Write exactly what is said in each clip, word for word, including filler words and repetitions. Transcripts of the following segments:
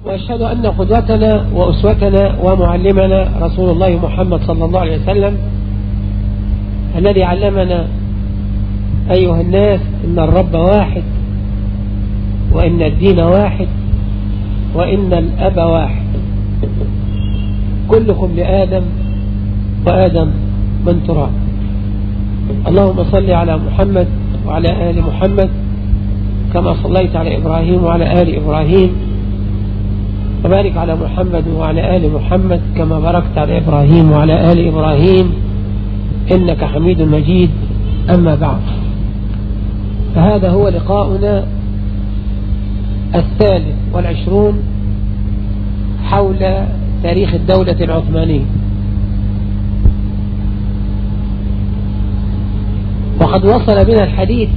وأشهد أن قدوتنا وأسوتنا ومعلمنا رسول الله محمد صلى الله عليه وسلم الذي علمنا أيها الناس إن الرب واحد، وإن الدين واحد، وإن الأب واحد، كلكم لآدم وآدم من تراب. اللهم صل على محمد وعلى آل محمد كما صليت على إبراهيم وعلى آل إبراهيم، وبارك على محمد وعلى آل محمد كما باركت على إبراهيم وعلى آل إبراهيم إنك حميد مجيد. أما بعد، فهذا هو لقاؤنا الثالث والعشرون حول تاريخ الدولة العثمانية، وقد وصل بنا الحديث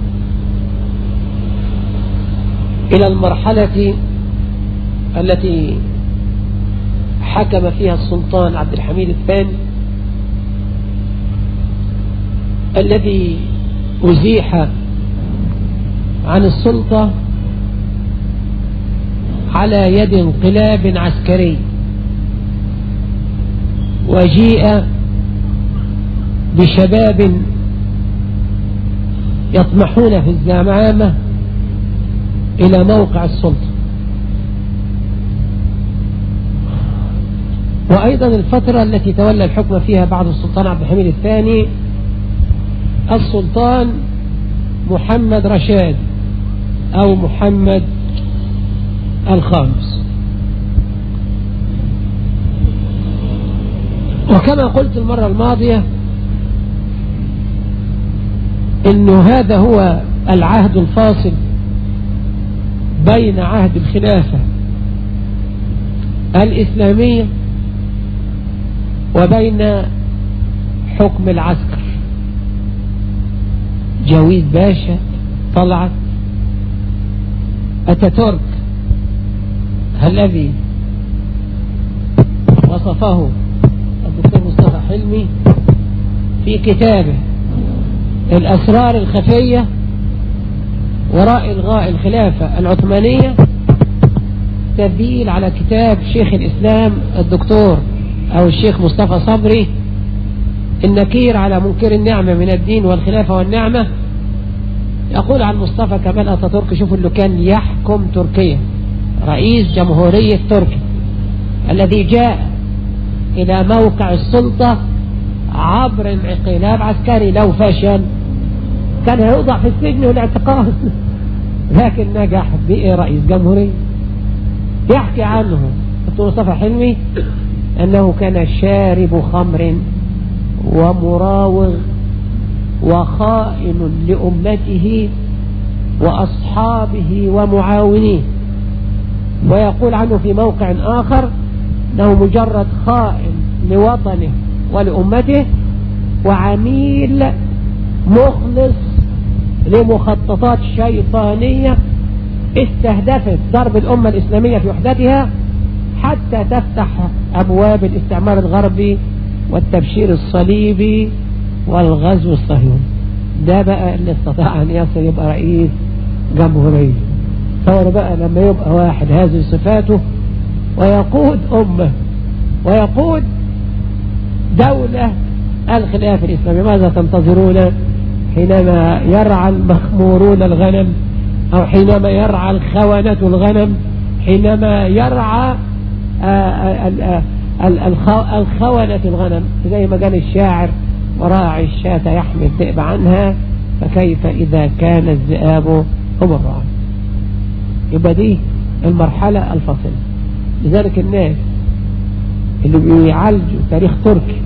إلى المرحلة التي حكم فيها السلطان عبد الحميد الثاني الذي أزيح عن السلطة على يد انقلاب عسكري، وجيء بشباب يطمحون في الزعامة إلى موقع السلطة. وأيضا الفترة التي تولى الحكم فيها بعد السلطان عبد الحميد الثاني السلطان محمد رشاد أو محمد الخامس. وكما قلت المرة الماضية إنه هذا هو العهد الفاصل بين عهد الخلافة الإسلامية وبين حكم العسكر جويد باشا طلعت أتاتورك الذي وصفه الدكتور مصطفى حلمي في كتابه الأسرار الخفية وراء إلغاء الخلافة العثمانية، تبديل على كتاب شيخ الإسلام الدكتور أو الشيخ مصطفى صبري النكير على منكر النعمة من الدين والخلافة والنعمة. يقول عن مصطفى كمال أتاتورك، شوفوا اللي كان يحكم تركيا، رئيس جمهورية تركيا الذي جاء إلى موقع السلطة عبر انقلاب عسكري، لو فشل كان هيوضع في السجن والاعتقال، لكن نجح بقى رئيس جمهورية. يحكي عنه الدكتور مصطفى حلمي أنه كان شارب خمر ومراوغ وخائن لأمته وأصحابه ومعاونيه، ويقول عنه في موقع آخر أنه مجرد خائن لوطنه ولأمته وعميل مخلص لمخططات شيطانية استهدفت ضرب الأمة الإسلامية في وحدتها حتى تفتح أبواب الاستعمار الغربي والتبشير الصليبي والغزو الصهيوني. ده بقى اللي استطاع أن يصل يبقى رئيس جمهورية. تصور بقى لما يبقى واحد هذه صفاته ويقود أمة ويقود دولة الخلافة الإسلامية. ماذا تنتظرون حينما يرعى المخمورون الغنم، أو حينما يرعى الخونة الغنم، حينما يرعى الخونة الغنم، زي ما قال الشاعر وراعي الشاة يحمي الذئب عنها فكيف إذا كان الذئاب هم الرعاة. يبقى دي المرحلة الفاصلة. لذلك الناس اللي بيعالجوا تاريخ تركي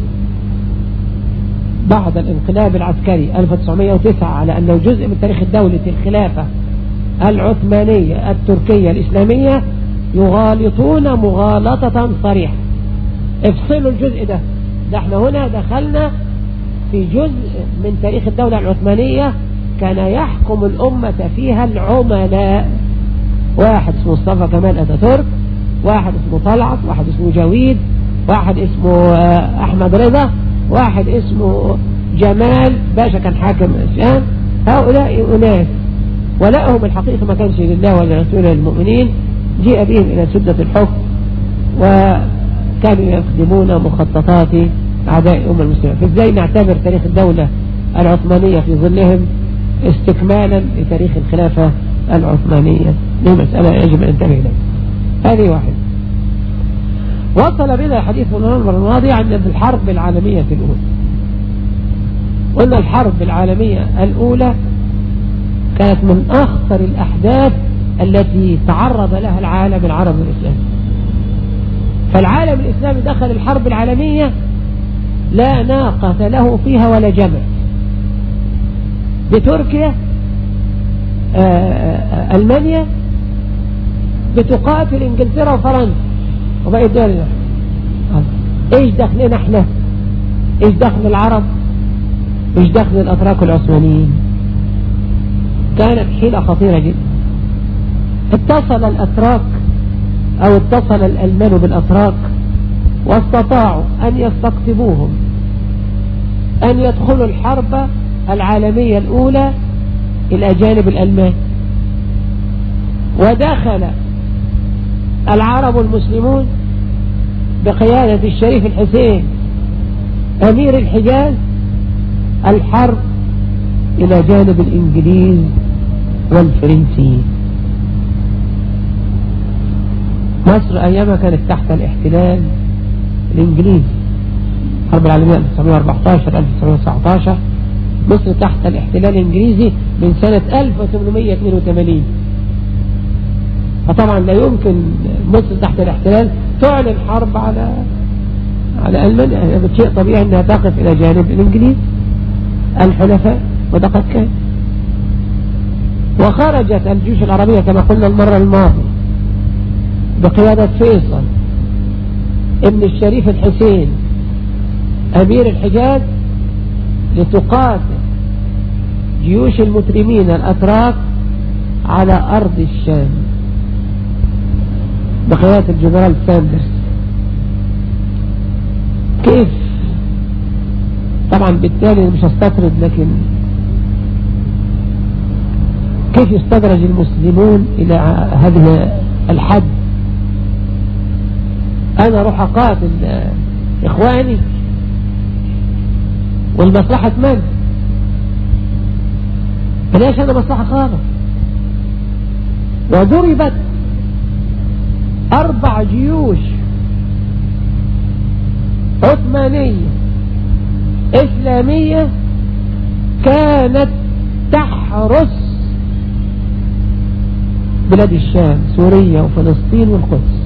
بعد الانقلاب العسكري ألف وتسعمائة وتسعة على أنه جزء من تاريخ الدولة الخلافة العثمانية التركية الإسلامية يغالطون مغالطة صريحة. افصلوا الجزء ده. ده احنا هنا دخلنا في جزء من تاريخ الدولة العثمانية كان يحكم الأمة فيها العملاء، واحد اسمه مصطفى كمال أتاتورك، واحد اسمه طلعت، واحد اسمه جويد، واحد اسمه أحمد رضا، واحد اسمه جمال باشا كان حاكم الشام. هؤلاء أناس ولائهم الحقيقي ما كانش لله ولا رسوله للمؤمنين، جيء بهم إلى سدة الحكم، وكانوا يخدمون مخططات أعداء أمة المسلمين. فإزاي نعتبر تاريخ الدولة العثمانية في ظلهم استكمالا لتاريخ الخلافة العثمانية؟ دي مسألة يجب أن ننتبه إليها. هذه واحد. وصل بنا حديث المرة الماضية عن الحرب العالمية الأولى. قلنا الحرب العالمية الأولى كانت من أخطر الأحداث التي تعرض لها العالم العربي الإسلامي. فالعالم الإسلامي دخل الحرب العالمية لا ناقة له فيها ولا جمع. بتركيا ألمانيا بتقاتل إنجلترا وفرنسا وبقي الدول. إيش دخلنا احنا؟ إيش دخل العرب؟ إيش دخل الأتراك العثمانيين؟ كانت حيلة خطيرة جدا. اتصل الأتراك أو اتصل الألمان بالأتراك واستطاعوا أن يستقطبوهم أن يدخلوا الحرب العالمية الأولى إلى جانب الألمان. ودخل العرب المسلمون بقيادة الشريف الحسين أمير الحجاز الحرب إلى جانب الإنجليز والفرنسيين. مصر أيامها كانت تحت الاحتلال الإنجليزي. الحرب العالمية ألف وتسعمائة وأربعة عشر ألف وتسعمائة وتسعة عشر مصر تحت الاحتلال الإنجليزي من سنة ألف وثمانمائة واثنين وثمانين. فطبعا لا يمكن مصر تحت الاحتلال تعلن حرب على على ألمانيا. يعني شيء طبيعي أنها تقف إلى جانب الإنجليز الحلفاء، وده قد كان. وخرجت الجيوش العربية كما قلنا المرة الماضية بقيادة فيصل ابن الشريف الحسين أمير الحجاز لتقاتل جيوش المترمين الأتراك على أرض الشام بقيادة الجنرال ساندرز. كيف؟ طبعا بالتالي مش هستطرد، لكن كيف يستدرج المسلمون إلى هذه الحد؟ أنا أروح أقاتل إخواني والمصلحة من؟ فليش أنا مصلحة خاصة؟ وضربت أربع جيوش عثمانية إسلامية كانت تحرس بلاد الشام، سوريا وفلسطين والقدس.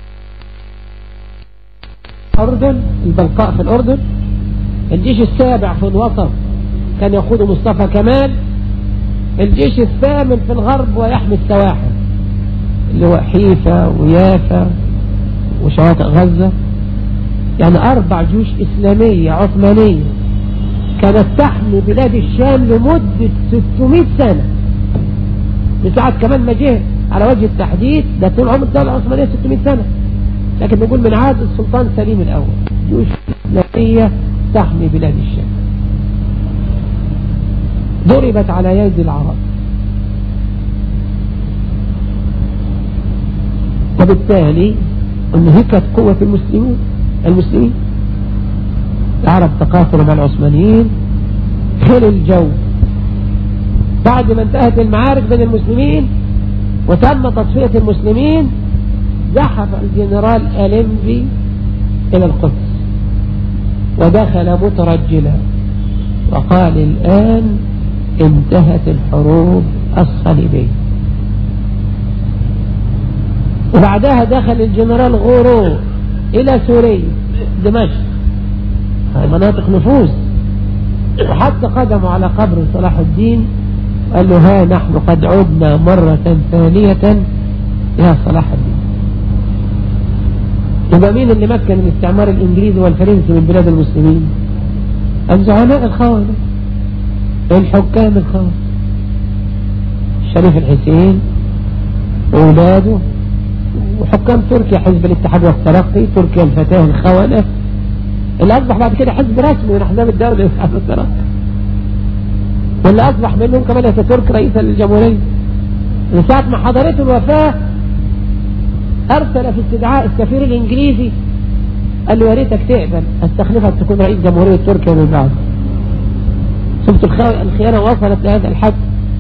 الأردن، البلقاء في الأردن، الجيش السابع في الوسط كان يقود مصطفى كمال، الجيش الثامن في الغرب ويحمي السواحل اللي هو حيفا ويافا وشواطئ غزة. يعني أربع جيوش إسلامية عثمانية كانت تحمي بلاد الشام لمدة ستمائة سنة. بساعة كمان ما جه على وجه التحديد، ده طول عمر الدولة العثمانية ستمائة سنة، لكن نقول من عهد السلطان سليم الأول جيوش إسلامية تحمي بلاد الشام. ضربت على يد العرب، وبالتالي انهكت قوة المسلمين المسلمين العرب تقاتلوا مع العثمانيين خير الجو. بعد ما انتهت المعارك بين المسلمين وتم تصفية المسلمين، زحف الجنرال أليمبي إلى القدس ودخل مترجلا وقال الآن انتهت الحروب الصليبية. وبعدها دخل الجنرال غورو إلى سوريا دمشق، مناطق نفوذ، وحتى قدموا على قبر صلاح الدين وقال له ها نحن قد عدنا مرة ثانية يا صلاح الدين. يبقى مين اللي مكن الاستعمار الإنجليزي والفرنسي من بلاد المسلمين؟ الزعماء الخونة، الحكام الخونة، الشريف الحسين وأولاده، وحكام تركيا حزب الاتحاد والترقي، تركيا الفتاة الخونة اللي أصبح بعد كده حزب رسمي من أحزاب الدولة الاتحاد والترقي، واللي أصبح منهم كمان أتاتورك رئيسا للجمهورية. من ساعة ما حضرته الوفاة أرسل في استدعاء السفير الإنجليزي قال له يا ريتك تقبل استخلفك تكون رئيس جمهورية تركيا من بعد. شفت الخيانة وصلت لهذا الحد.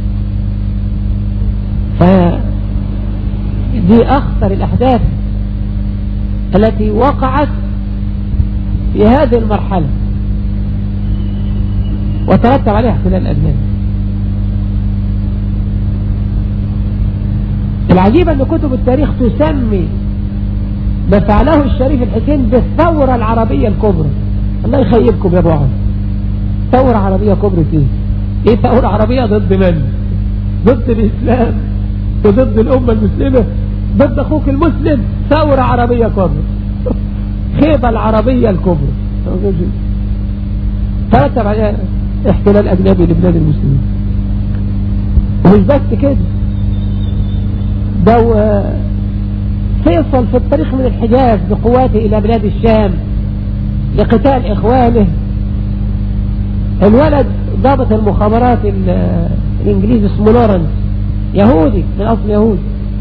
فدي أخطر الأحداث التي وقعت في هذه المرحلة وترتب عليها احتلال أجنبي. العجيب أن كتب التاريخ تسمي ما فعله الشريف الحسين بالثورة العربية الكبرى. الله يخيبكم يا ابو عمر، ثورة عربية كبرى فيه ايه؟ ثورة عربية ضد من؟ ضد الإسلام وضد الأمة المسلمة، ضد أخوك المسلم. ثورة عربية كبرى، خيبة العربية الكبرى ترتب عليها احتلال أجنبي لبلاد المسلمين. ومش بس كده، ده فيصل في الطريق من الحجاز بقواته إلى بلاد الشام لقتال إخوانه. الولد ضابط المخابرات الإنجليزي اسمه لورنس، يهودي من أصل يهودي،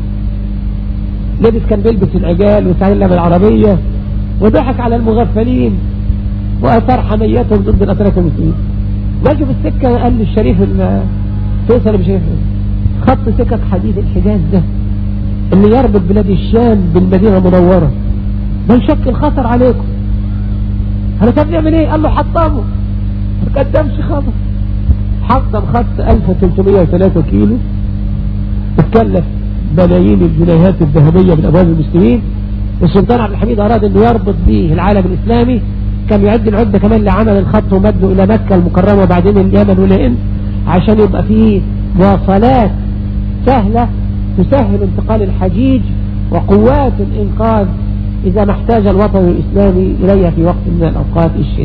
لبس كان بيلبس العجال وتعلم العربية وضحك على المغفلين وأثار حميتهم ضد الأتراك المسلمين. ماشي في السكة قال للشريف فيصل بشريف خط سكك حديد الحجاز ده اللي يربط بلاد الشام بالمدينة المنورة ده يشكل خطر عليكم. انا كان بيعمل ايه؟ قال له حطمه، ما قدمش خطر. حطم خط ألف وثلاثمائة وثلاثة كيلو اتكلف ملايين الجنيهات الذهبية من أموال المسلمين. السلطان عبد الحميد أراد أنه يربط به العالم الإسلامي، كان يعد العدة كمان لعمل الخط ومده إلى مكة المكرمة وبعدين اليمن والهند عشان يبقى فيه مواصلات سهلة تسهل انتقال الحجيج وقوات الإنقاذ إذا ما احتاج الوطن الإسلامي إليها في وقت من الأوقات الشتاء.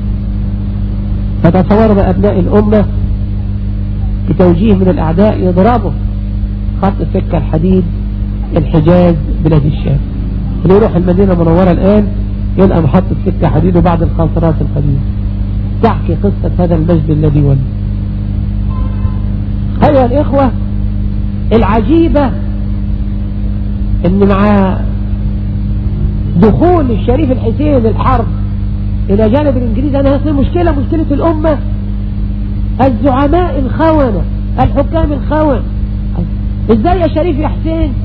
فتصور أبناء الأمة بتوجيه من الأعداء يضربوا خط سكة الحديد الحجاز بلاد الشام. اللي يروح المدينة المنورة الآن يلقى محطة سكة حديد وبعض القاصرات القديمة تحكي قصة هذا المجد الذي ولد. أيها الإخوة، العجيبة ان مع دخول الشريف الحسين للحرب الى جانب الانجليز انا هصير مشكلة مشكلة الامة. الزعماء الخونة، الحكام الخونة، ازاي يا شريف يا حسين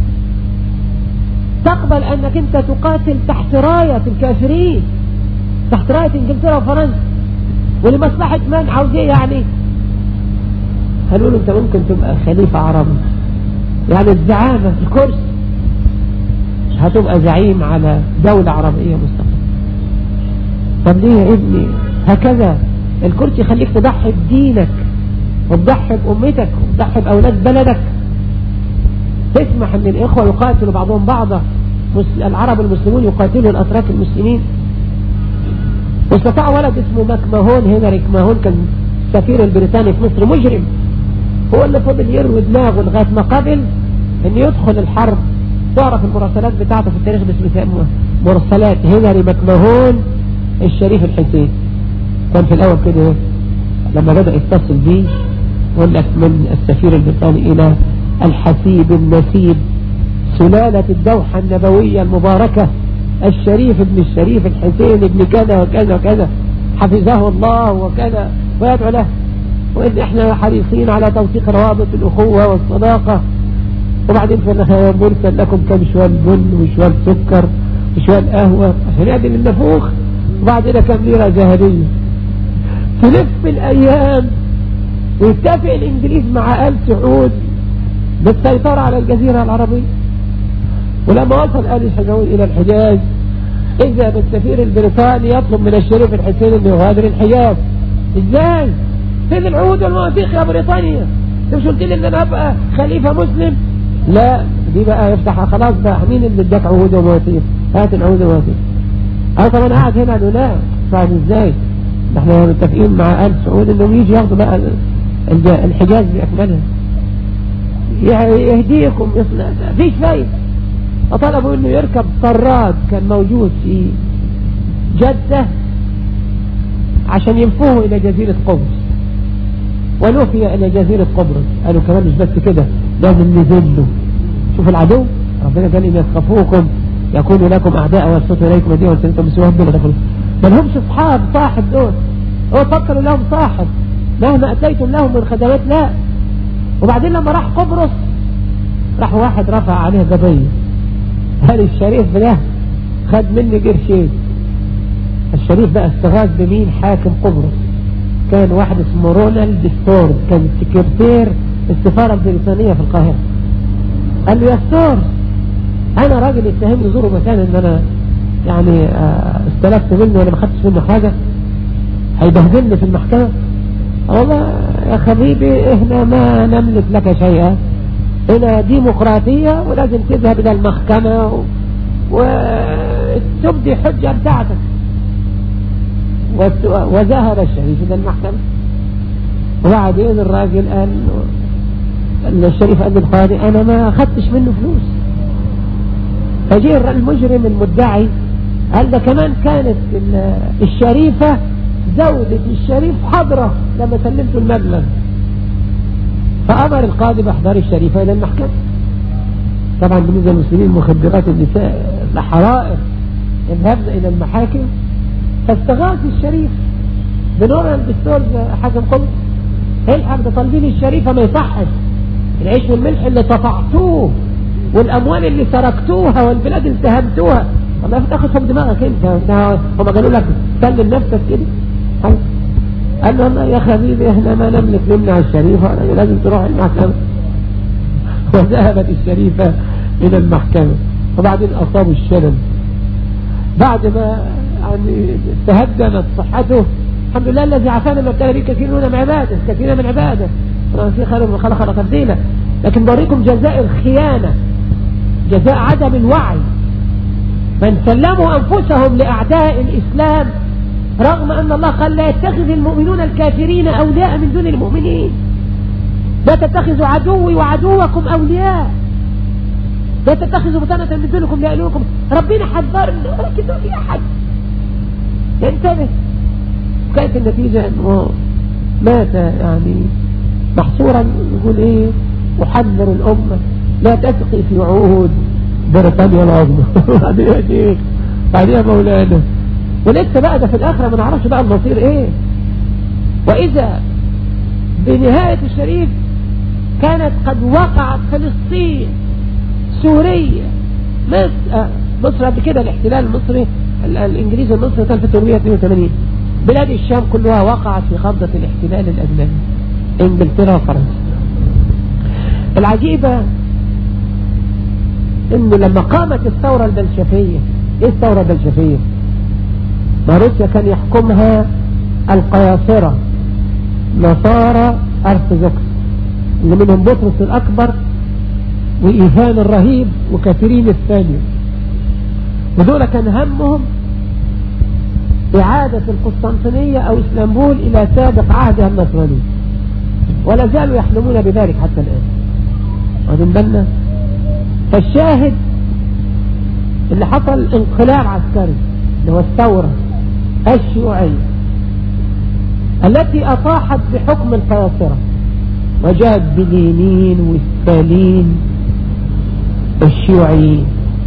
تقبل انك انت تقاتل تحت راية الكافرين، تحت راية انجلترا وفرنسا ولمصلحة من؟ عاوز ايه يعني؟ قالوا له انت ممكن تبقى خليفة عربي، يعني الزعامة الكرسي، هتبقى زعيم على دولة عربية مستقلة. طب ليه يا ابني هكذا؟ الكرسي يخليك تضحي بدينك وتضحي بأمتك وتضحي بأولاد بلدك. تسمح ان الإخوة يقاتلوا بعضهم بعضا، العرب المسلمون يقاتلوا الأتراك المسلمين. واستطاع ولد اسمه ماكماهون، هنري ماكماهون كان السفير البريطاني في مصر مجرم، هو اللي فضل يروي دماغه لغاية ما قبل ان يدخل الحرب. تعرف المراسلات بتاعته في التاريخ باسم مراسلات هنري ماكماهون الشريف الحسين. كان في الاول كده لما بدأ يتصل بيه يقول لك من السفير البريطاني الى الحسيب النسيب سلالة الدوحة النبوية المباركة الشريف ابن الشريف الحسين ابن كذا وكذا وكذا حفظه الله وكذا ويدعو له، وإن احنا حريصين على توثيق روابط الأخوة والصداقة. وبعدين في النهاية مرسل لكم كم شوال بن وشوال سكر وشوال قهوة عشان يعدل النفوخ، وبعدين كم ليرة ذهبية. تلف الأيام ويتفق الإنجليز مع آل سعود بالسيطرة على الجزيرة العربية. ولما وصل آل سعود إلى الحجاز إذا بالسفير البريطاني يطلب من الشريف الحسين أن يغادر الحجاز. إزاي؟ فين العهود والمواثيق يا بريطانيا؟ انت مش قلت لي ان انا ابقى خليفة مسلم؟ لا، دي بقى يفتحها خلاص بقى. مين اللي اداك عهود ومواثيق؟ هات العهود والمواثيق. اه طب انا قاعد هنا قالوا لا فاهم ازاي؟ احنا متفقين مع آل سعود انهم يجي ياخدوا بقى الحجاز باكملها. يهديكم يصنع مفيش فايدة. وطلبوا انه يركب طراد كان موجود في جدة عشان ينفوه الى جزيرة قبرص، ونفي الى جزيرة قبرص. قالوا كمان مش بس كده، لازم نذله. شوف العدو ربنا قال إن يثقفوكم يكونوا لكم أعداء ويبسطوا إليكم أيديهم وألسنتهم بسوء بلا تدخلوا. ما لهمش أصحاب صاحب دول، هو فكروا لهم صاحب مهما أتيتم لهم من خدمات لا. وبعدين لما راح قبرص راح واحد رفع عليه قضية، هل الشريف ده خد مني قرشين. الشريف بقى استغاث بمين؟ حاكم قبرص، كان واحد اسمه رونالد ستورز، كان سكرتير السفارة البريطانية في القاهرة. قال له يا ستورز انا راجل يتهمني زوره مكان ان انا يعني استلفت منه وانا ما خدتش منه حاجة، هيبهدلني في المحكمة. والله يا حبيبي احنا ما نملك لك شيئا، هنا ديمقراطية ولازم تذهب الى المحكمة وتبدي حجة بتاعتك. وذهب الشريف الى المحكمة، وبعدين الراجل قال الشريف قال للقاضي انا ما خدتش منه فلوس. فجاء المجرم المدعي قال ده كمان كانت الشريفة زوجة الشريف حضرة لما سلمته المبلغ. فأمر القاضي بإحضار الشريفة إلى المحكمة. طبعا بالنسبة للمسلمين مخدرات النساء الحرائر الهبن إلى المحاكم. فاستغاث الشريف بنورالد ستورز حاكم قبرص، الحق ده طالبين الشريفة ما يصحش، العيش والملح اللي قطعتوه والأموال اللي سرقتوها والبلاد اللي اتهمتوها والله تاخد فوق دماغك انت. هم قالوا لك سلم نفسك كده. قال له يا حبيبي احنا ما نملك نمنع الشريفة، لازم تروح المحكمة. وذهبت الشريفة إلى المحكمة، وبعدين أصابوا الشلل بعد ما يعني تهدمت صحته. الحمد لله الذي عافانا ما ابتلى به كثير من عباده، كثير من عباده في خير من خلق خلق تبديلا. لكن بوريكم جزاء الخيانة، جزاء عدم الوعي. من سلموا أنفسهم لأعداء الإسلام رغم أن الله قال لا يتخذ المؤمنون الكافرين أولياء من دون المؤمنين. لا تتخذوا عدوي وعدوكم أولياء، لا تتخذوا بطانة من دونكم لأولوكم. ربنا حذرنا ولكن ما في أحد ينتبه. كانت النتيجة أنه مات يعني محصورا. يقول إيه؟ أحذر الأمة لا تسقي في عهود بريطانيا العظمى. بعدين إيه؟ بعدين مولانا ولسه بقى ده في الآخرة ما نعرفش بقى المصير إيه. وإذا بنهاية الشريف كانت قد وقعت فلسطين، سوريا، مصر مصر قبل كده الاحتلال المصري الإنجليزي المصري كان في ثمانمائة واثنين وثمانين. بلاد الشام كلها وقعت في قبضة الاحتلال الأجنبي، إنجلترا وفرنسا. العجيبة إنه لما قامت الثورة البلشفية، إيه الثورة البلشفية؟ ما روسيا كان يحكمها القياصرة نصارى أرثوذكس اللي منهم بطرس الأكبر وإيفان الرهيب وكاترين الثانية، ودول كان همهم إعادة القسطنطينية أو إسلامبول إلى سابق عهدها النصراني، ولا زالوا يحلمون بذلك حتى الآن. واخدين بالنا؟ فالشاهد اللي حصل انقلاب عسكري اللي هو الثورة الشيوعية التي أطاحت بحكم القياصرة وجاءت بلينين وستالين الشيوعيين.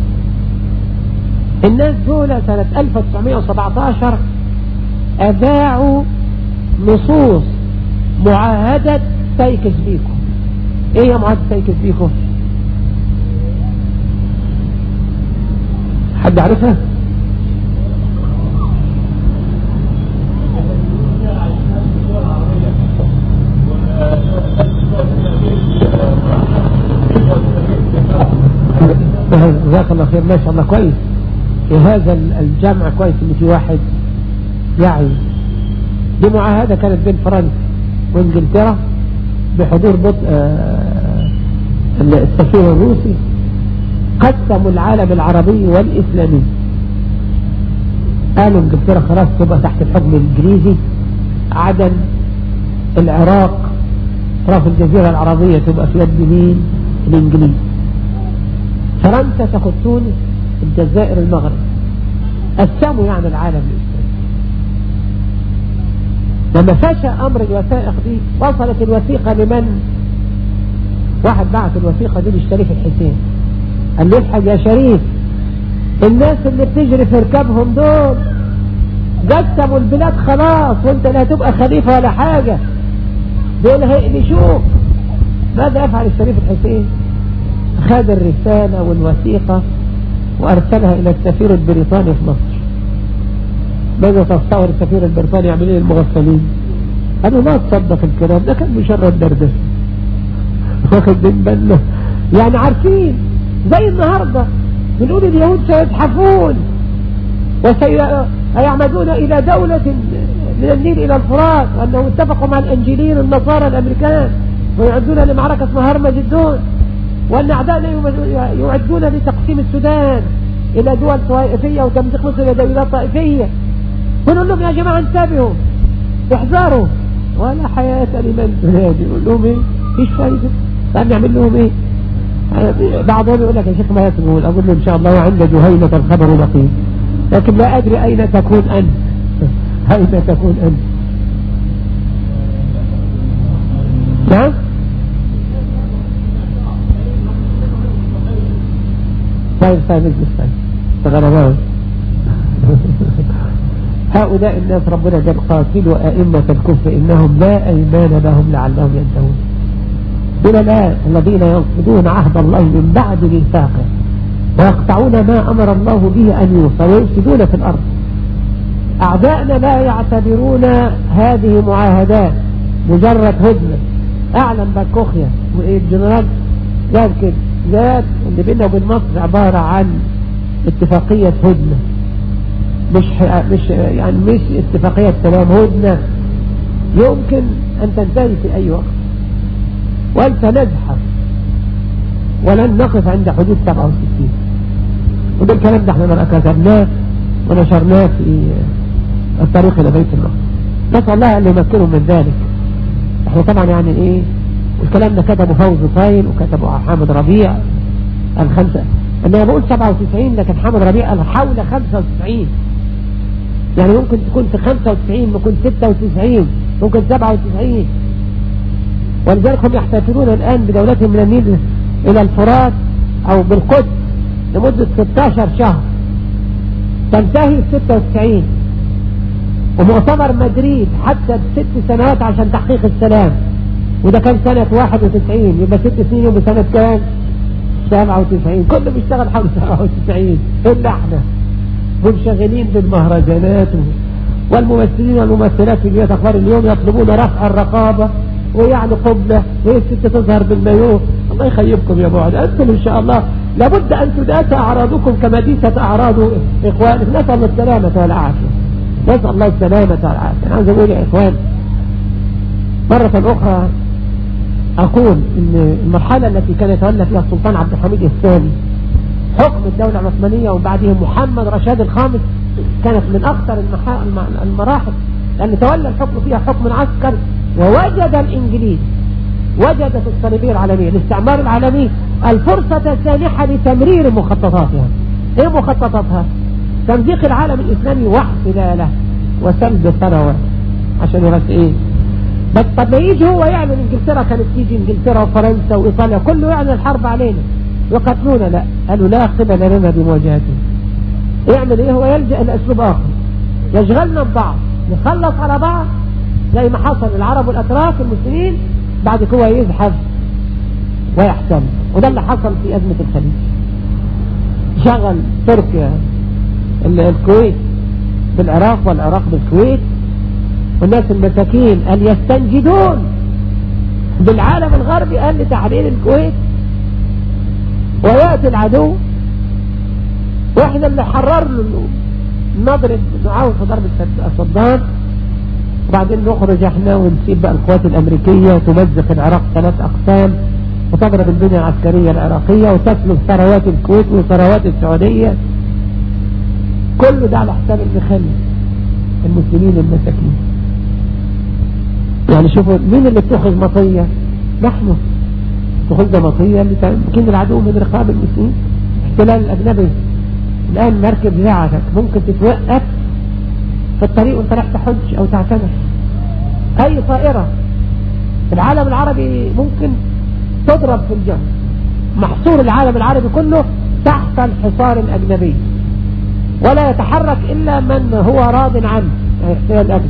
الناس دول سنة ألف وتسعمائة وسبعة عشر أذاعوا نصوص معاهدة سايكس بيكو. ايه يا معاهدة سايكس بيكو؟ حد عارفها؟ جزاك الله خير، ما شاء الله كويس في هذا الجمع، كويس ان في واحد يعي. دي معاهدة كانت بين فرنسا وانجلترا بحضور بط... آه... السفير الروسي. قسموا العالم العربي والإسلامي، قالوا انجلترا خلاص تبقى تحت الحكم الانجليزي، عدن، العراق، اطراف الجزيرة العربية تبقى في يد مين؟ الانجليز. فرنسا تاخد تونس، الجزائر، المغرب. قسموا يعني العالم الإسلامي. لما فشى أمر الوثائق دي وصلت الوثيقة لمن؟ واحد بعت الوثيقة دي للشريف الحسين قال له الحق يا شريف، الناس اللي بتجري في ركابهم دول قسموا البلاد خلاص، وانت لا تبقى خليفة ولا حاجة، دول هيقلشوك. ماذا يفعل الشريف الحسين؟ خد الرسالة والوثيقة وارسلها الى السفير البريطاني في مصر. ماذا تصور السفير البريطاني يعمل ايه المغفلين؟ قالوا ما تصدق الكلام ده، كان مجرد دردشه واخد بالنا، يعني عارفين زي النهارده بنقول اليهود سيزحفون وسيعمدون الى دولة من النيل الى الفرات، وانهم اتفقوا مع الانجيليين النصارى الامريكان ويعدون لمعركة اسمها هرمجدون، وان اعدائنا يعدون لتقسيم السودان الى دول طائفية وتمزيق مصر الى دولات طائفية. ونقول لهم يا جماعة انتبهوا احذروا، ولا حياة لمن تنادي. يقول لهم ايه؟ مفيش فايدة. طيب نعمل لهم ايه؟ بعضهم يقول لك يا شيخ ما يسمعون، اقول له ان شاء الله وعند جهينة الخبر دقيق، لكن لا ادري اين تكون انت اين تكون انت. نعم طيب طيب اجلس طيب تغربان. هؤلاء الناس ربنا قال قاتلوا أئمة الكفر إنهم لا أيمان لهم لعلهم ينتهون. دول الآن الذين ينقضون عهد الله من بعد ميثاقه ويقطعون ما أمر الله به أن يوصل ويفسدون في الأرض. أعداءنا لا يعتبرون هذه معاهدات، مجرد هدنة. أعلم باكوخيا والجنرال قال كده، ذات اللي بيننا وبين مصر عبارة عن اتفاقية هدنة، مش مش يعني مش اتفاقية سلام، هدنة يمكن أن تنتهي في أي وقت، وأنت نزحف ولن نقف عند حدود سبعة وستين. وده الكلام ده احنا كتبناه ونشرناه في الطريق إلى بيت الله، نسأل الله أن يمكنه من ذلك. احنا طبعا يعني ايه، والكلام ده كتبه فوزي طايل وكتبه حامد ربيع الخمسة. أنا بقول سبعة وتسعين لكن حامد ربيع قال حول خمسة وتسعين، يعني ممكن تكون في خمسة وتسعين، ممكن ستة وتسعين، ممكن سبعة وتسعين. ولذلك هم يحتفلون الآن بدولتهم من النيل إلى الفرات أو بالقدس لمدة ستة عشر شهر تنتهي ستة وتسعين. ومؤتمر مدريد حتى ست سنوات عشان تحقيق السلام، وده كان سنة واحد وتسعين، يبقى ست سنين يبقى سنة كام؟ سبعة وتسعين. كله بيشتغل حول سبعة وتسعين إلا احنا منشغلين بالمهرجانات والممثلين والممثلات في جهة أخبار اليوم يطلبون رفع الرقابة ويعني قبلة والست تظهر بالمايوه. الله يخيبكم يا بعد، أنتم إن شاء الله لابد أن تداس أعراضكم كما ديست أعراض إخوانكم. نسأل الله السلامة والعافية، نسأل الله السلامة والعافية. أنا عايز أقول يا إخوان مرة أخرى، أقول إن المرحلة التي كان يتولى فيها السلطان عبد الحميد الثاني حكم الدولة العثمانية وبعدهم محمد رشاد الخامس كانت من أخطر المراحل، لأن تولى الحكم فيها حكم عسكري، ووجد الإنجليز، وجدت الصليبية العالمية الاستعمار العالمي الفرصة السانحة لتمرير مخططاتها. إيه مخططاتها؟ تمزيق العالم الإسلامي واحتلاله وسلب الثروات عشان يرس إيه؟ بس طب ما يجي هو يعمل، انجلترا كانت تيجي انجلترا وفرنسا وإيطاليا كله يعمل الحرب علينا وقتلونا، لا قالوا لا قبل لنا بمواجهته. يعمل ايه؟ هو يلجأ لأسلوب آخر يشغلنا ببعض، نخلص على بعض زي ما حصل العرب والأتراك المسلمين، بعد كده يزحف ويحتل. وده اللي حصل في أزمة الخليج. شغل تركيا الكويت بالعراق والعراق بالكويت، والناس المساكين قال يستنجدون بالعالم الغربي قال لتحرير الكويت، ويأتي العدو واحنا اللي حرر له، نضرب نعاون في ضرب صدام، وبعدين نخرج احنا ونسيب بقى القوات الامريكية تمزق العراق ثلاث اقسام وتضرب البنية العسكرية العراقية وتسلب ثروات الكويت وثروات السعودية. كل ده على حساب المخل المسلمين المساكين. يعني شوفوا مين اللي بتأخذ مطية؟ نحن تأخذ مطية اللي تمكن العدو من رقاب المسلمين. احتلال الأجنبي الآن مركب زعتك ممكن تتوقف في الطريق وانت رايح تحج أو تعتمر. أي طائرة في العالم العربي ممكن تضرب في الجو. محصور العالم العربي كله تحت الحصار الأجنبي، ولا يتحرك إلا من هو راض عنه احتلال الأجنبي.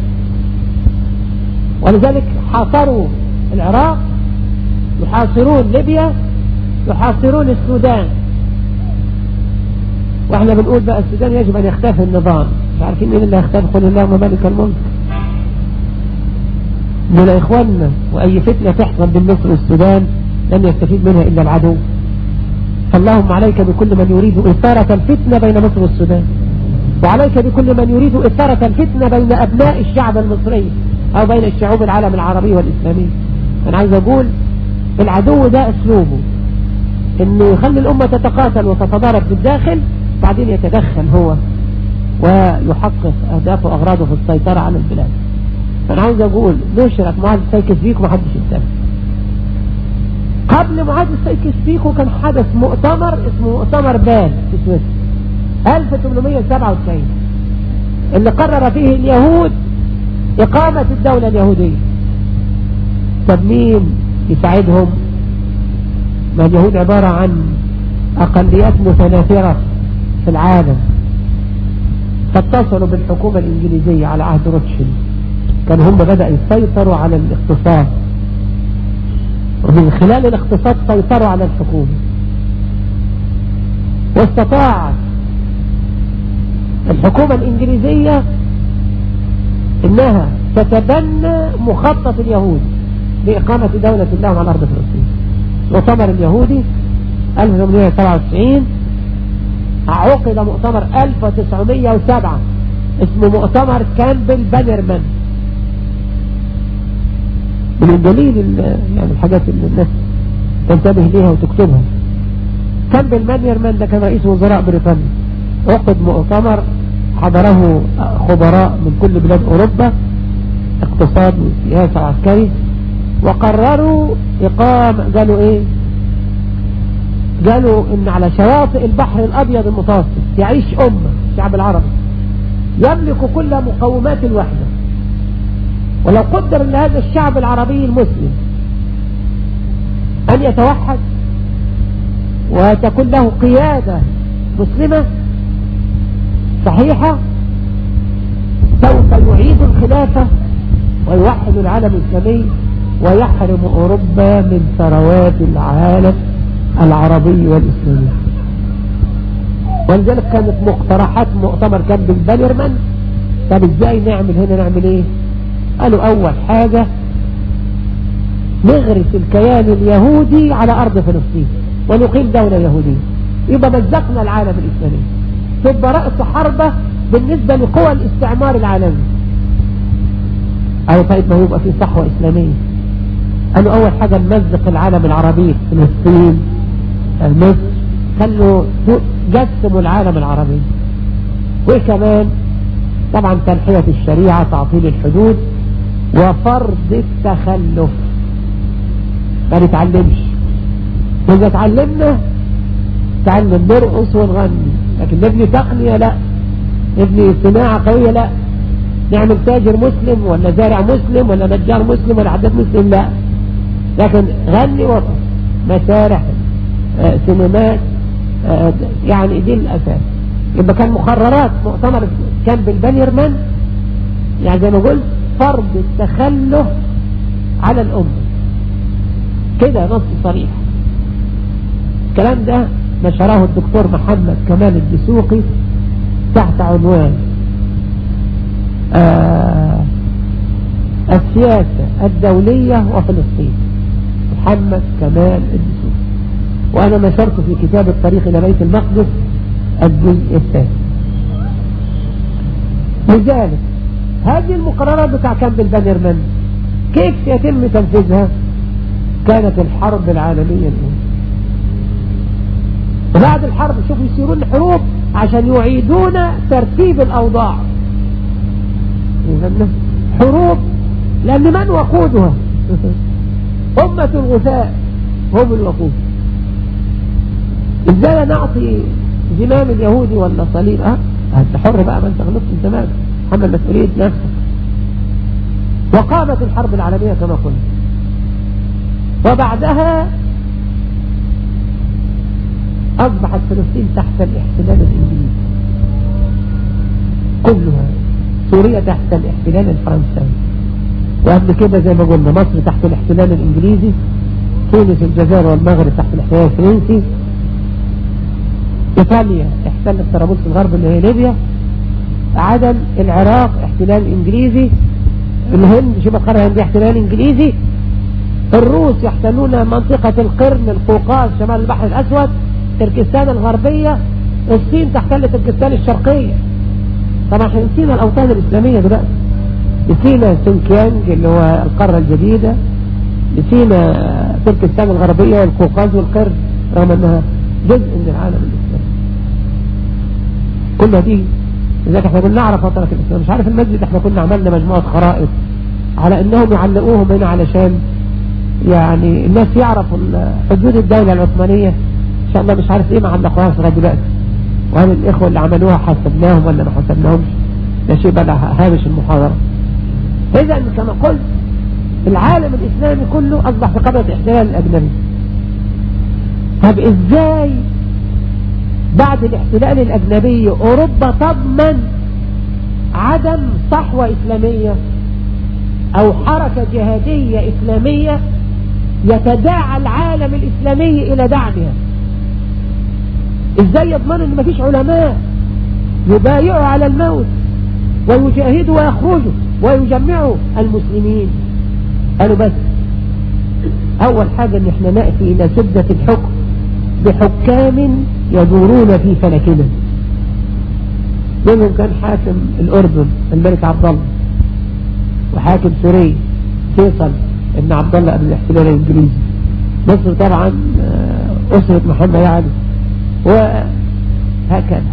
ولذلك حاصروا العراق، يحاصرون ليبيا، يحاصرون السودان. واحنا بنقول بقى السودان يجب ان يختفي النظام، مش عارفين مين اللي هيختفي؟ قل اللهم مالك الملك. دول اخواننا، واي فتنة تحصل بين مصر والسودان لن يستفيد منها الا العدو. فاللهم عليك بكل من يريد اثارة الفتنة بين مصر والسودان، وعليك بكل من يريد اثارة الفتنة بين ابناء الشعب المصري او بين الشعوب العالم العربي والاسلامي. انا عايز اقول العدو ده اسلوبه انه يخلي الامة تتقاتل وتتضارب بالداخل، بعدين يتدخل هو ويحقق اهدافه واغراضه في السيطرة على البلاد. فانا عايز اقول نشرك معاهدة سايكس بيكو محدش ينتبه. قبل معاهدة سايكس بيكو كان حدث مؤتمر اسمه مؤتمر بال في سويسرا ألف وثمانمائة وسبعة وتسعين، اللي قرر فيه اليهود إقامة الدولة اليهودية. طب مين يساعدهم؟ ما اليهود عبارة عن أقليات متناثرة في العالم، فاتصلوا بالحكومة الإنجليزية على عهد روتشيلد. كانوا هم بدأوا يسيطروا على الاقتصاد، ومن خلال الاقتصاد سيطروا على الحكومة. واستطاعت الحكومة الإنجليزية إنها تتبنى مخطط اليهود لإقامة دولة الله على أرض فلسطين. المؤتمر اليهودي ألف وثمانمائة وسبعة وتسعين عقد مؤتمر ألف وتسعمائة وسبعة اسمه مؤتمر كامبل بانرمان. من الدليل يعني الحاجات اللي الناس تنتبه ليها وتكتبها، كامبل بانرمان ده كان رئيس وزراء بريطانيا. عقد مؤتمر حضره خبراء من كل بلاد أوروبا، اقتصاد وسياسة وعسكري، وقرروا إقامة، قالوا إيه؟ قالوا إن على شواطئ البحر الأبيض المتوسط يعيش أمة الشعب العربي يملك كل مقومات الوحدة، ولو قدر أن هذا الشعب العربي المسلم أن يتوحد وتكون له قيادة مسلمة صحيحة، سوف يعيد الخلافة ويوحد العالم الإسلامي ويحرم أوروبا من ثروات العالم العربي والإسلامي. ولذلك كانت مقترحات مؤتمر كامبل بانرمان. طب ازاي نعمل هنا؟ نعمل ايه؟ قالوا اول حاجة نغرس الكيان اليهودي على ارض فلسطين ونقيم دولة يهودية، يبقى مزقنا العالم الإسلامي، تبقى رأس حربة بالنسبة لقوى الاستعمار العالمي. أو طيب ما يبقى في صحوة إسلامية. قالوا أول حاجة نمزق العالم العربي، فلسطين، مصر، خلوا جسموا العالم العربي. وكمان طبعا تنحية الشريعة، تعطيل الحدود، وفرض التخلف. ما نتعلمش، إذا تعلمنا تعلم نرقص ونغني، لكن نبني تقنية لا، نبني صناعة قوية لا، نعمل تاجر مسلم ولا زارع مسلم ولا نجار مسلم ولا عداد مسلم لا، لكن غني وطن، مسارح، آه، سينمات، آه، يعني دي الأساس. يبقى كان مقررات مؤتمر كامبل بانرمان يعني زي ما قلت فرض التخلف على الأمة، كده نص صريح. الكلام ده نشره الدكتور محمد كمال الدسوقي تحت عنوان آه السياسة الدولية وفلسطين، محمد كمال الدسوقي. وأنا نشرت في كتاب الطريق إلى بيت المقدس الجزء الثاني. لذلك هذه المقررات بتاع كامبل بانرمان كيف يتم تنفيذها؟ كانت الحرب العالمية الأولى، وبعد الحرب شوفوا يصيرون حروب عشان يعيدون ترتيب الأوضاع. حروب لأن من وقودها؟ أمة الغثاء هم الوقود. إزاي نعطي زمام اليهودي ولا صليب؟ أه أنت حر بقى، ما أنت غلطت أنت مالك، حمل مسؤولية نفسك. وقامت الحرب العالمية كما قلنا، وبعدها أصبحت فلسطين تحت الاحتلال الإنجليزي كلها. سوريا تحت الاحتلال الفرنسي، وقبل كده زي ما قلنا مصر تحت الاحتلال الإنجليزي، تونس الجزائر والمغرب تحت الاحتلال الفرنسي، إيطاليا احتلت طرابلس الغرب اللي هي ليبيا، عدن العراق احتلال إنجليزي، الهند شبه القارة الهندية احتلال إنجليزي، الروس يحتلون منطقة القرن القوقاز شمال البحر الأسود، تركستان الغربية، الصين تحتل تركستان الشرقية. طبعا احنا نسينا الأوطان الإسلامية دلوقتي، نسينا سينكيانج اللي هو القارة الجديدة، نسينا تركستان الغربية والقوقاز والقرن رغم أنها جزء من العالم الإسلامي. كلها دي لذلك احنا كنا نعرف وطنك الإسلام. مش عارف المسجد احنا كنا عملنا مجموعة خرائط على انهم يعلقوهم هنا علشان يعني الناس يعرفوا حدود الدولة العثمانية. ان شاء الله مش عارف ايه ما علقوهاش لغاية دلوقتي، وهل الاخوة اللي عملوها حسبناهم ولا ما حسبناهمش، ده شيء بقى هامش المحاضرة. اذا كما قلت العالم الاسلامي كله اصبح في قبضة الاحتلال الاجنبي. طب ازاي بعد الاحتلال الاجنبي اوروبا تضمن عدم صحوة اسلامية او حركة جهادية اسلامية يتداعى العالم الاسلامي الى دعمها؟ ازاي يضمن ان مفيش علماء يبايعوا على الموت ويجاهدوا ويخرجوا ويجمعوا المسلمين؟ قالوا بس اول حاجة ان احنا نأتي الى سدة الحكم بحكام يدورون في فلكنا. منهم كان حاكم الأردن الملك عبد الله، وحاكم سوريا فيصل ابن عبد الله قبل الاحتلال الإنجليزي، مصر طبعا أسرة محمد علي، وهكذا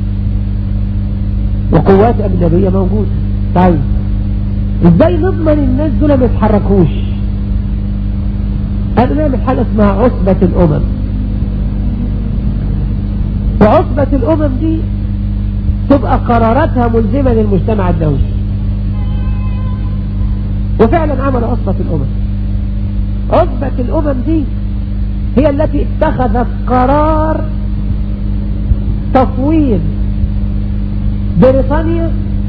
وقوات أجنبية موجودة. طيب ازاي نضمن الناس دول ما يتحركوش؟ أنا نعمل حاجة اسمها عصبة الأمم، وعصبة الأمم دي تبقى قراراتها ملزمة للمجتمع الدولي. وفعلا عملوا عصبة الأمم. عصبة الأمم دي هي التي اتخذت قرار تفويض بريطانيا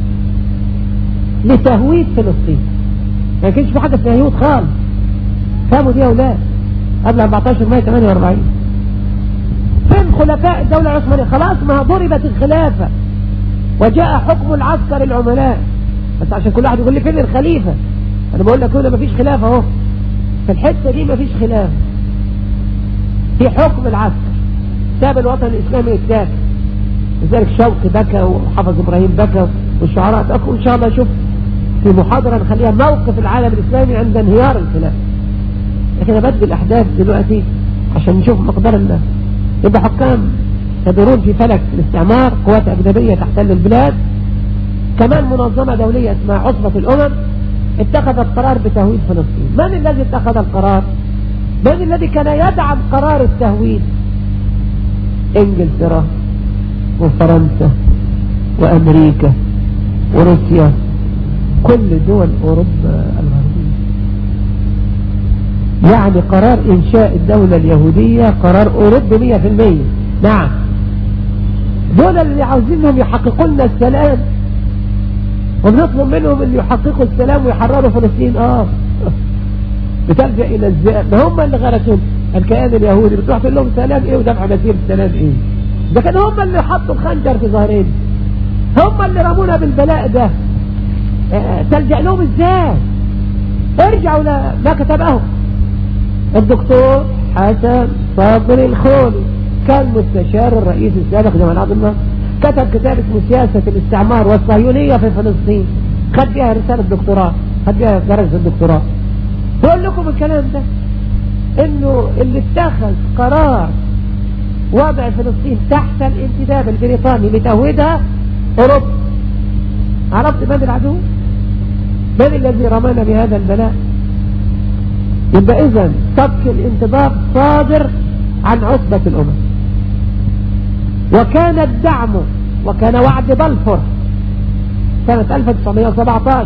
لتهويد فلسطين. ما كانش في حاجة اسمها يهود خالص، فهموا دي يا أولاد قبل أربعتاشر مايو ثمانية وأربعين. فين خلفاء الدولة العثمانية؟ خلاص ما ضربت الخلافة وجاء حكم العسكر العملاء. بس عشان كل واحد يقول لي فين الخليفة، انا بقول لك هنا مفيش خلافة اهو، في الحتة دي مفيش خلافة، في حكم العسكر ساب الوطن الاسلامي يتاكل. لذلك شوقي بكى وحافظ ابراهيم بكى والشعراء بكوا. ان شاء الله اشوف في محاضرة نخليها موقف العالم الاسلامي عند انهيار الخلافة. لكن انا بدي الاحداث دلوقتي عشان نشوف مقدار الناس. يبقى حكام يدورون في فلك الاستعمار، قوات أجنبية تحتل البلاد، كمان منظمة دولية اسمها عصبة الأمم اتخذت قرار بتهويد فلسطين. من الذي اتخذ القرار؟ من الذي كان يدعم قرار التهويد؟ انجلترا وفرنسا وأمريكا وروسيا، كل دول أوروبا الغربية. يعني قرار إنشاء الدولة اليهودية قرار أوروبي مية في المية. نعم، دول اللي عاوزينهم يحققوا لنا السلام، ونطلب منهم اللي يحققوا السلام ويحرروا فلسطين. اه بتلجأ إلى الذئاب، ده هم اللي غرسوا الكيان اليهودي. بتروح تقول لهم سلام ايه ودفع مسير السلام ايه؟ ده كان هم اللي حطوا الخنجر في ظهرين، هم اللي رمونا بالبلاء ده. اه تلجأ لهم ازاي؟ ارجعوا لما كتبهم الدكتور حسن صابر الخولي، كان مستشار الرئيس السابق جمال عبد الناصر، كتب كتاب اسمه سياسة الاستعمار والصهيونية في فلسطين، خد بيها رسالة دكتوراه، خد بيها درجة الدكتوراه. بقول لكم الكلام ده انه اللي اتخذ قرار وضع فلسطين تحت الانتداب البريطاني لتهويدها اوروبا. عرفت من العدو؟ من الذي رمانا بهذا البلاء؟ يبقى اذا سبك الانتداب صادر عن عصبة الامم. وكان الدعم وكان وعد بلفور سنة ألف وتسعمائة وسبعة عشر.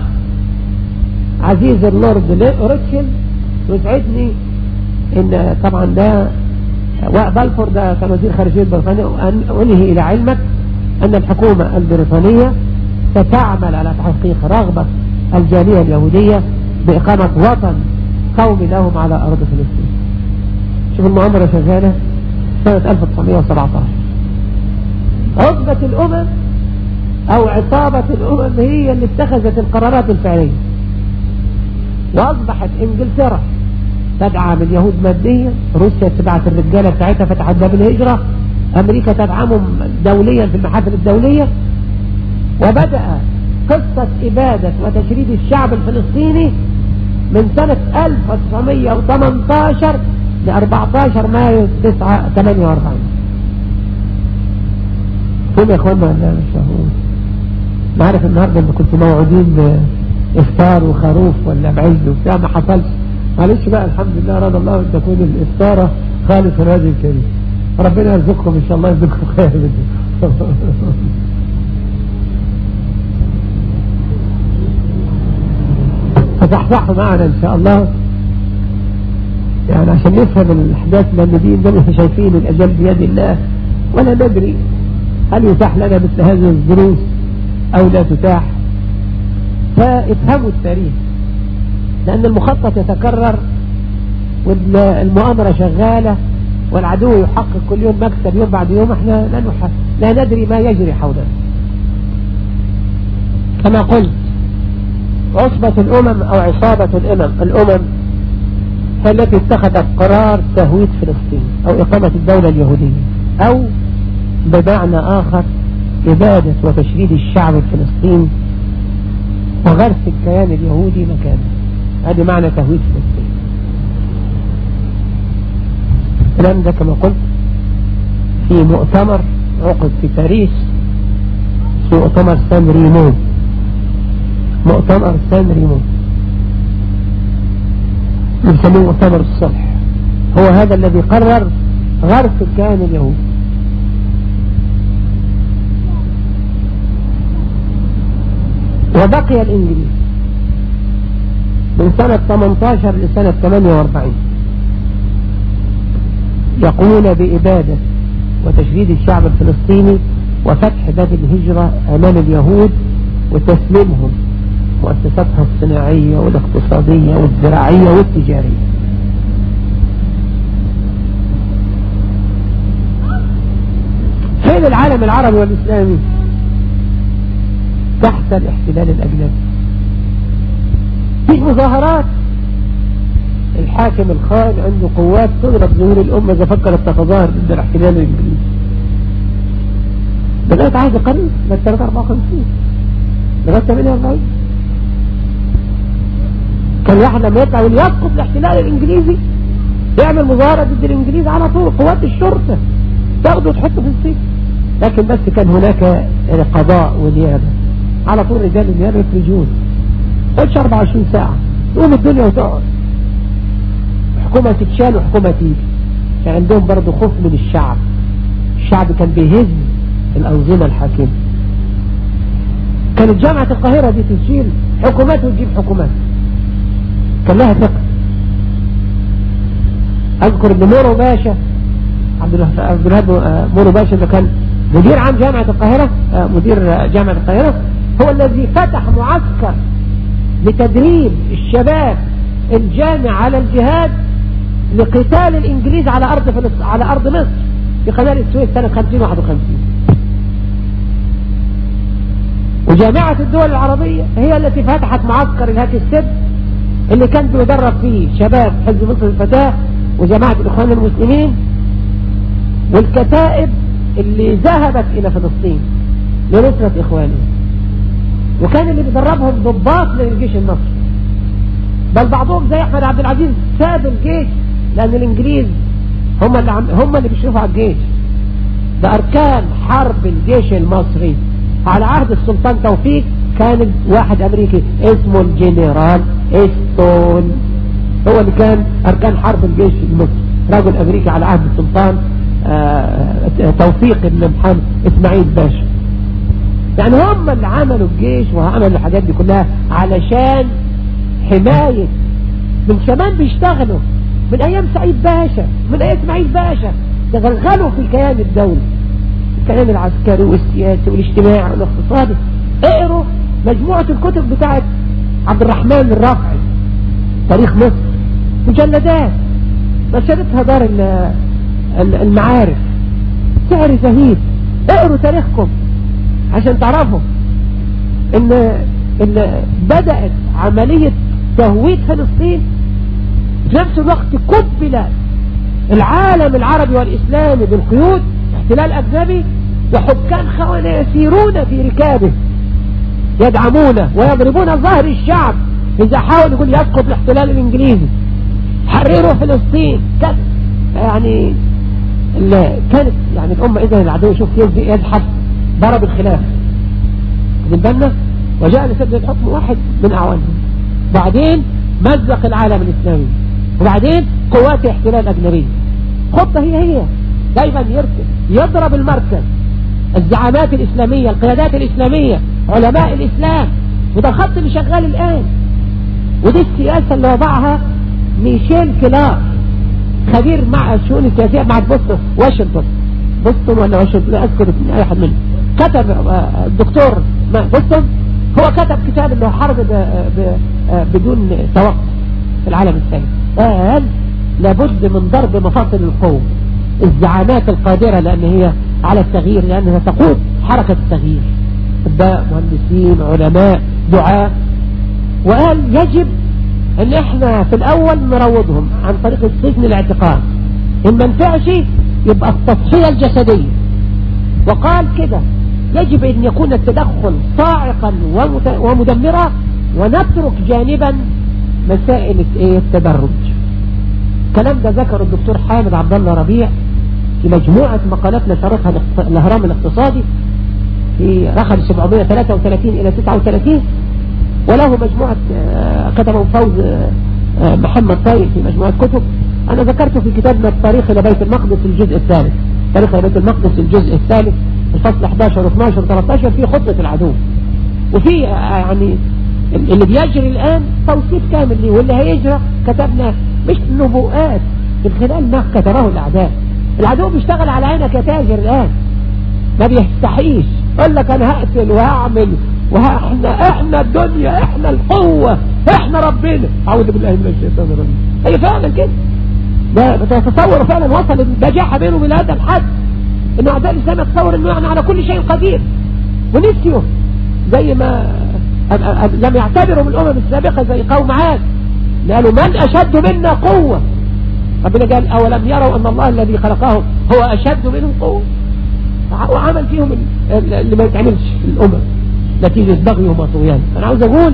عزيز اللورد ريتشل، يسعدني ان طبعا ده وبالفور ده كان وزير خارجية بريطانيا، وانهي إلى علمك أن الحكومة البريطانية ستعمل على تحقيق رغبة الجالية اليهودية بإقامة وطن قومي لهم على أرض فلسطين. شوف المؤامرة شغالة سنة ألف وتسعمائة وسبعة عشر. عصبة الأمم أو عصابة الأمم هي اللي اتخذت القرارات الفعلية، وأصبحت إنجلترا تدعم اليهود ماديا، روسيا تبعت الرجالة بتاعتها فتحت باب الهجرة، أمريكا تدعمهم دوليا في المحافل الدولية، وبدأ قصة إبادة وتشريد الشعب الفلسطيني من سنة ألف وتسعمائة وثمانية عشر ل أربعة عشر مايو ثمانية وأربعين. فين يا اخوانا؟ لا مش مفهوم. نعرف النهارده ان كنتوا موعودين بإفطار وخروف ولا بعيد وبتاع، ما حصلش. معلش بقى، الحمد لله رضى الله ان تكون الإفطارة خالص هذه الكريم. ربنا يرزقكم ان شاء الله، يرزقكم خير منه. فصحصحوا معنا ان شاء الله يعني عشان نفهم الاحداث، لان دي ده احنا شايفين الاجل بيد الله ولا ندري هل يتاح لنا مثل هذه الظروف او لا تتاح. فافهموا التاريخ، لان المخطط يتكرر والمؤامرة شغالة والعدو يحقق كل يوم مكسب يوم بعد يوم. احنا لا, نح... لا ندري ما يجري حولنا. كما قلت، عصبة الأمم أو عصابة الأمم الأمم هي التي اتخذت قرار تهويد فلسطين أو إقامة الدولة اليهودية، أو بمعنى آخر إبادة وتشريد الشعب الفلسطيني وغرس الكيان اليهودي مكانه. هذا معنى تهويد فلسطين. الكلام ده كما قلت في مؤتمر عقد في باريس، في مؤتمر سان ريمو، مؤتمر سان ريمو يسموه مؤتمر الصلح. هو هذا الذي قرر غرس الكيان اليهودي. وبقي الإنجليز من سنة ثمانية عشر لسنة ثمانية وأربعين يقومون بإبادة وتشريد الشعب الفلسطيني وفتح باب الهجرة أمام اليهود وتسليمهم مؤسساتها الصناعية والاقتصادية والزراعية والتجارية. فين العالم العربي والإسلامي تحت الاحتلال الأجنبي؟ فيه مظاهرات، الحاكم الخائن عنده قوات تضرب ظهور الأمة إذا فكرت تتظاهر ضد الاحتلال الإنجليزي. لغاية عهد قريب من سنة أربعة وخمسين لغاية ثمانية وأربعين كان واحد لما يطلع ويسقط الاحتلال الإنجليزي يعمل مظاهرة ضد الإنجليز على طول قوات الشرطة تاخده وتحطه في السجن. لكن بس كان هناك قضاء ونيابة، على طول رجال النيابة يخرجون، قلتش أربعة وعشرين ساعة تقوم الدنيا وتقعد، حكومة تتشال وحكومة تيجي. كان عندهم برضو خوف من الشعب، الشعب كان بيهز الأنظمة الحاكمة. كانت جامعة القاهرة دي تشيل حكومات وتجيب حكومات، كان لها ثقة. أذكر أن مورو باشا عبد الوهاب مورو باشا اللي كان مدير عام جامعة القاهرة، مدير جامعة القاهرة، هو الذي فتح معسكر لتدريب الشباب الجامع على الجهاد لقتال الإنجليز على أرض فلسطين، على أرض مصر في قناة السويس سنة خمسين واحد وخمسين. وجامعة الدول العربية هي التي فتحت معسكر الهاك السد اللي كان بيدرب فيه شباب حزب مصر الفتاة وجماعة الإخوان المسلمين والكتائب اللي ذهبت إلى فلسطين لنصرة إخوانهم. وكان اللي بيدربهم ضباط للجيش المصري، بل بعضهم زي أحمد عبد العزيز ساب الجيش لأن الإنجليز هم اللي عم هم اللي بيشرفوا على الجيش. ده أركان حرب الجيش المصري على عهد السلطان توفيق كان واحد أمريكي اسمه الجنرال إستون، هو اللي كان أركان حرب الجيش المصري، رجل أمريكي على عهد السلطان توفيق ابن محمد إسماعيل باشا. يعني هم اللي عملوا الجيش وعملوا الحاجات دي كلها علشان حماية. من زمان بيشتغلوا من أيام سعيد باشا، من أيام إسماعيل باشا تغلغلوا في الكيان الدولي، الكيان العسكري والسياسي والاجتماعي والاقتصادي. اقروا مجموعة الكتب بتاعت عبد الرحمن الرافعي تاريخ مصر، مجلدات نشرتها دار المعارف، سعر زهيد. اقروا تاريخكم عشان تعرفوا ان, إن بدأت عملية تهويد فلسطين في نفس الوقت قبل العالم العربي والإسلامي بالقيود، احتلال أجنبي وحكام خونة يسيرون في ركابه يدعمونه ويضربون ظهر الشعب إذا حاول يقول يسقط الاحتلال الإنجليزي، حرروا فلسطين. كان يعني كانت يعني الأمة إذا العدو شوف يزحف ضرب الخلاف من بالنا وجاء لسد الحكم واحد من أعوانهم، بعدين مزق العالم الإسلامي، وبعدين قوات احتلال أجنبية. خطة هي هي دايما يضرب المركز، الزعامات الإسلامية، القيادات الإسلامية، علماء الإسلام، وده الخط اللي شغال الآن. ودي السياسة اللي وضعها ميشيل كلار، خبير مع الشؤون السياسية مع بوسطن واشنطن بوسطن ولا واشنطن لا أذكر أي أحد منهم. كتب الدكتور بوسطن، هو كتب كتاب انه حرب بدون توقف في العالم الثاني. قال لابد من ضرب مفاصل القوة، الزعامات القادرة لأن هي على التغيير، لأنها تقود حركة التغيير، أطباء، مهندسين، علماء، دعاة. وقال يجب ان احنا في الاول نروضهم عن طريق السجن الاعتقال، ان ما نفعش يبقى التضحية الجسدية. وقال كده يجب ان يكون التدخل صاعقا ومدمرا، ونترك جانبا مسائل التدرج. الكلام ده ذكر الدكتور حامد عبد الله ربيع في مجموعة مقالات نشرتها الأهرام الاقتصادي في رقم سبعمائة وثلاثة وثلاثين إلى تسعة وثلاثين، وله مجموعة كتبه فوز محمد طيب في مجموعة كتب. أنا ذكرته في كتابنا التاريخ إلى بيت المقدس الجزء الثالث، تاريخ إلى بيت المقدس الجزء الثالث الفصل أحد عشر و اثناشر و ثلاثة عشر في خطة العدو، وفي يعني اللي بيجري الآن توصيف كامل ليه، واللي هيجرى كتبنا مش نبوءات من خلال ما كتبه الأعداء. العدو بيشتغل على عينك يا تاجر الآن، ما بيستحيش، يقول لك أنا هقتل وهعمل واحنا احنا الدنيا، احنا القوة، احنا ربنا. اعوذ بالله من الشيطان الرجيم. هي فعلا كده، ده بتتصور فعلا وصل البجاحة بينه وبين هذا الحد انه اعداء الاسلام يتصور انه يعني على كل شيء قدير، ونسيوا زي ما لم يعتبروا من الامم السابقة زي قوم عاد، قالوا من اشد منا قوة. ربنا قال اولم يروا ان الله الذي خلقهم هو اشد منهم قوة، وعمل فيهم اللي ما يتعملش في الامم نتيجة بغي وطغيان. انا عاوز اقول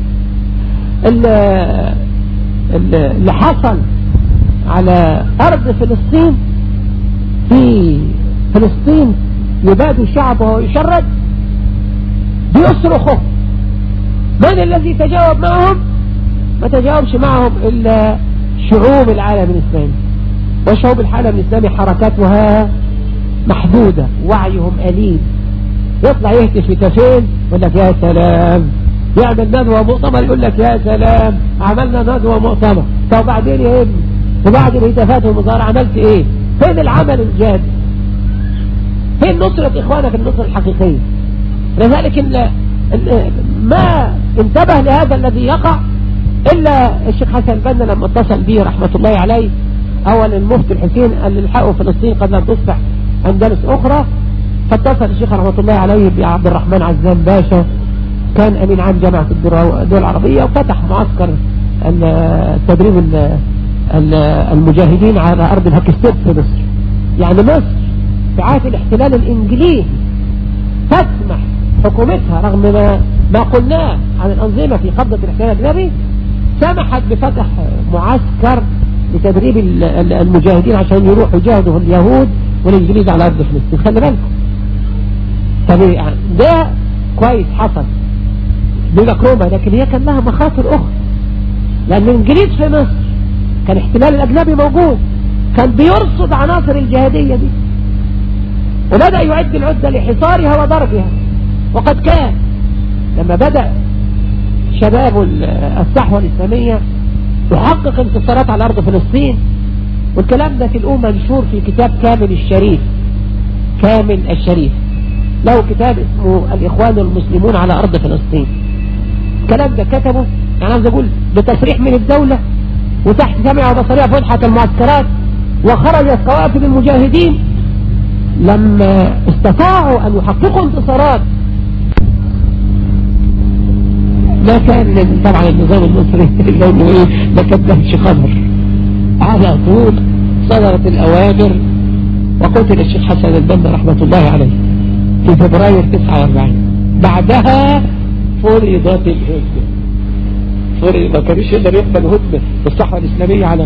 اللي, اللي حصل على ارض فلسطين، في فلسطين يباد شعبه ويشرد، بيصرخوا. من الذي تجاوب معهم؟ ما تجاوبش معهم الا شعوب العالم الاسلامي، وشعوب العالم الاسلامي حركاتها محدودة، وعيهم قليل. يطلع يهتف هتافين يقول لك يا سلام، يعمل ندوة مؤتمر يقول لك يا سلام عملنا ندوة مؤتمر. طب بعدين يا ابني، وبعد الهتافات والمظاهر عملت ايه؟ فين العمل الجاد؟ فين نصرة اخوانك النصرة الحقيقية؟ لذلك إن ما انتبه لهذا الذي يقع الا الشيخ حسن البنا لما اتصل به رحمة الله عليه اول المفتي الحسين قال الحقوا فلسطين قد لم تصبح اندلس اخرى. فاتصل الشيخ رحمة الله عليه بعبد الرحمن عزام باشا، كان امين عام جامعة الدول العربية، وفتح معسكر التدريب المجاهدين على ارض الهاكستيب في مصر. يعني مصر في عهد الاحتلال الانجليزي تسمح حكومتها رغم ما, ما قلناه عن الانظمة في قبضة الاحتلال الاجنبي، سمحت بفتح معسكر لتدريب المجاهدين عشان يروحوا يجاهدوا اليهود والانجليز على ارض فلسطين. خلي بالكم طبيعي ده كويس حصل بمكرومة، لكن هي كان لها مخاطر اخرى، لان الانجليز في مصر كان احتلال الاجنبي موجود، كان بيرصد عناصر الجهادية دي وبدأ يعد العدة لحصارها وضربها. وقد كان لما بدأ شباب الصحوة الإسلامية تحقق انتصارات على أرض فلسطين، والكلام ده في الأمة منشور في كتاب كامل الشريف. كامل الشريف له كتاب اسمه الإخوان المسلمون على أرض فلسطين. الكلام ده كتبه يعني عاوز أقول بتصريح من الدولة وتحت سمع وبصرية فتحة المعسكرات، وخرجت قوافل المجاهدين لما استطاعوا أن يحققوا انتصارات. ما كان طبعا النظام المصري لأنه إيه ما كدهش خبر، على طول صدرت الأوامر وقتل الشيخ حسن البنا رحمة الله عليه في فبراير تسعة وأربعين. بعدها فرضت الهدنة. فرض ما كانش يقدر يقبل هدنة في الصحوة الإسلامية على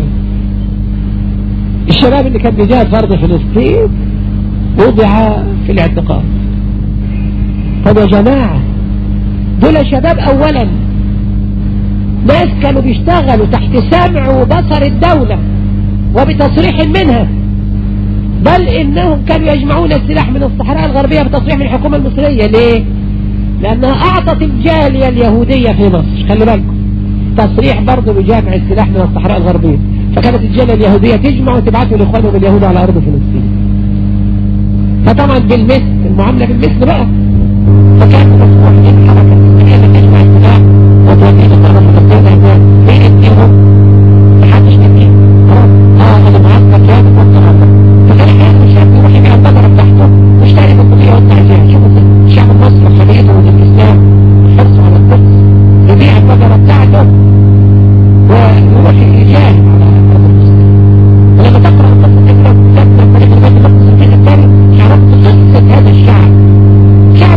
الشباب اللي كان بيجاهد فرض فلسطين وضع في الاعتقال. طب يا جماعة دول شباب أولا ناس كانوا بيشتغلوا تحت سمع وبصر الدولة وبتصريح منها، بل إنهم كانوا يجمعون السلاح من الصحراء الغربية بتصريح من الحكومة المصرية. ليه؟ لأنها أعطت الجالية اليهودية في مصر، خلي بالكم تصريح برضه بجامع السلاح من الصحراء الغربية، فكانت الجالية اليهودية تجمع وتبعثه لإخوانهم اليهود على أرض فلسطين. فطبعا بالمثل المعاملة بالمثل بقى، فكانت مسموح للحركة الإسلامية تجمع السلاح وتوديه للطرف فلسطين بيديهم محدش نديه خلاص. اه أنا معسكر جامد وأكثر عنه، فكان أحيانا الشعب يروح يبيع البقرة بتاعته ويشتري بالقضية والتعزية. شوفوا الشعب المصري حريته والإسلام حرصه على القدس، يبيع البقرة بتاعته ويروح يجاهد على أرض فلسطين. ولما تقرأ قصة ابنه سيدنا فريق البيت المقدس الجزء الثاني عرفت قصة هذا الشعب. شعب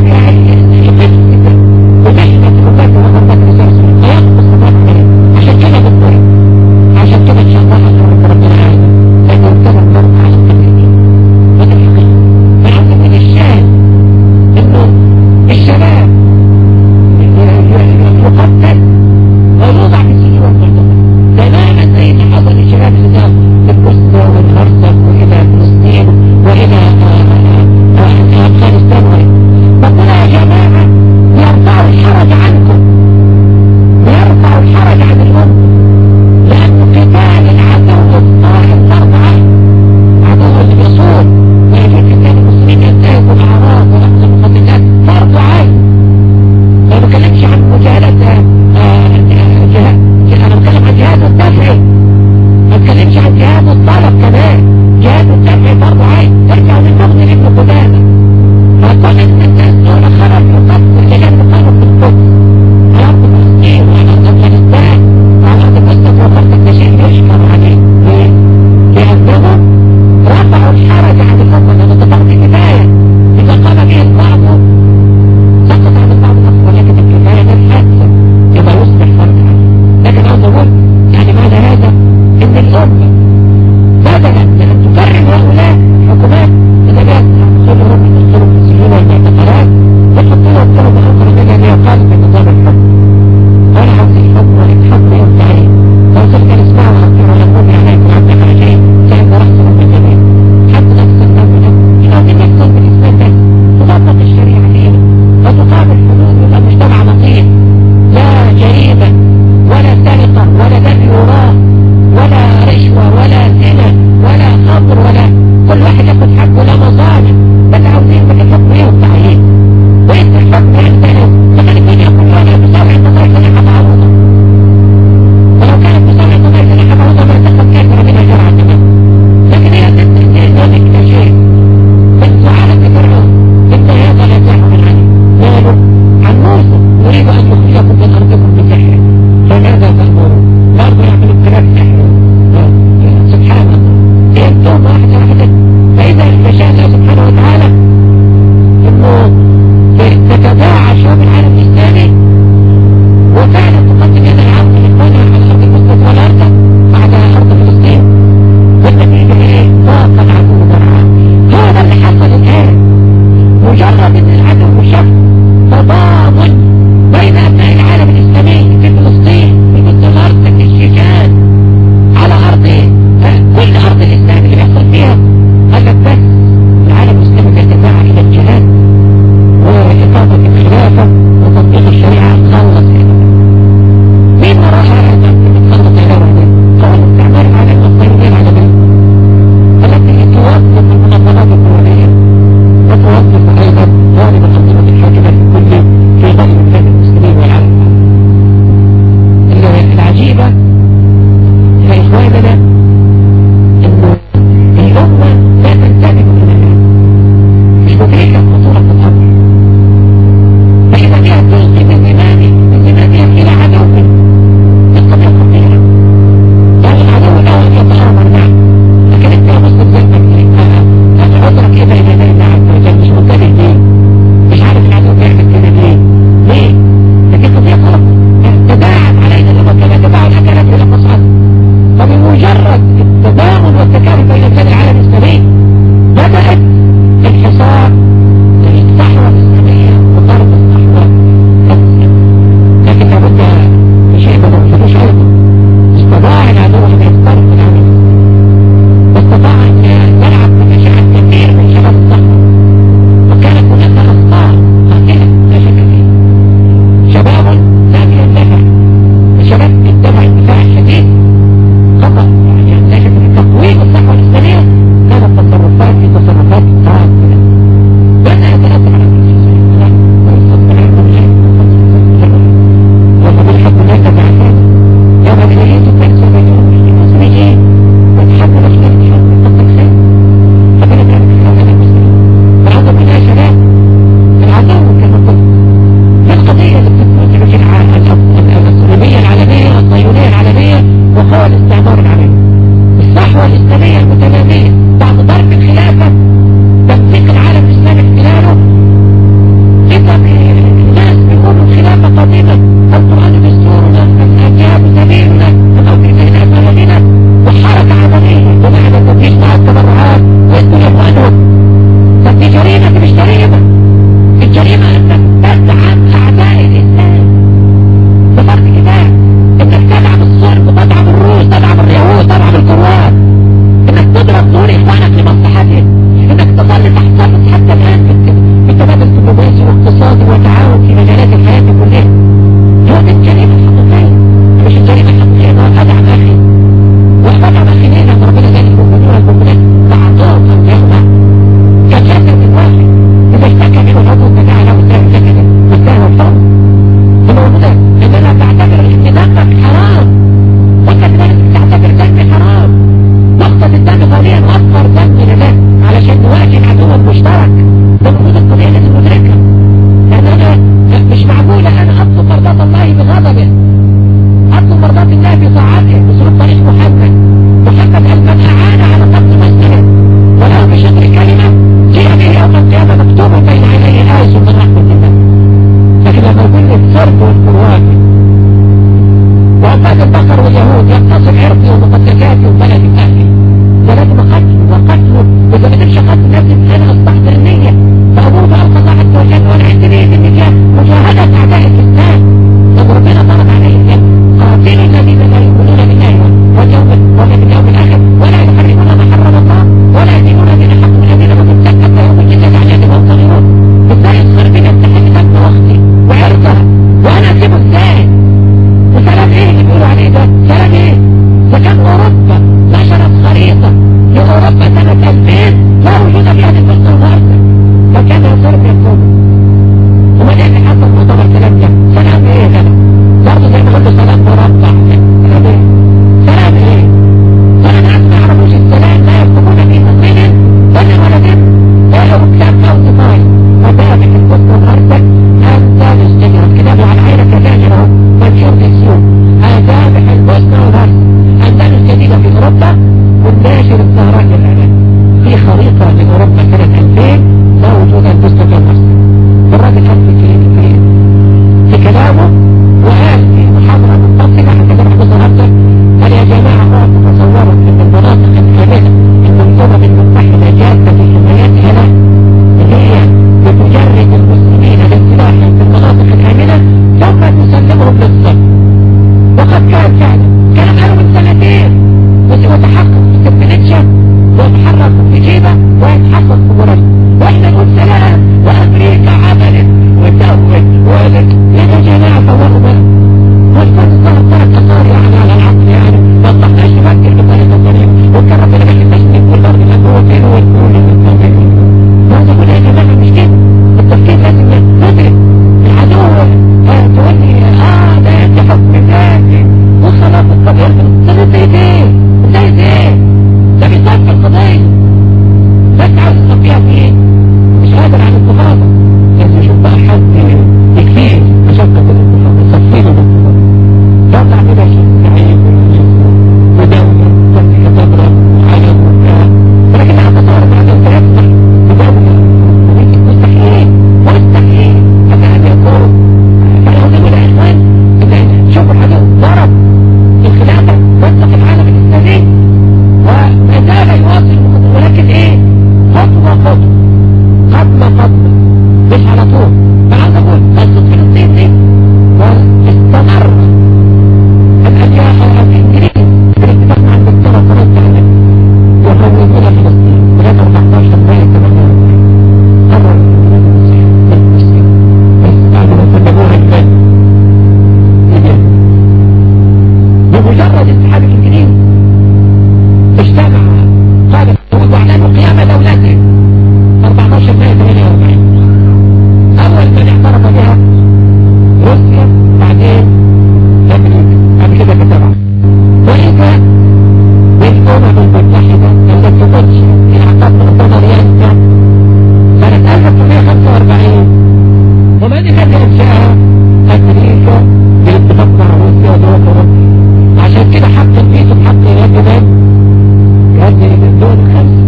التي انشاها امريكا بالاتفاق مع روسيا ودول اوروبا. عشان كده حق الفيتو بحق يد من؟ يد الدول الخمسه.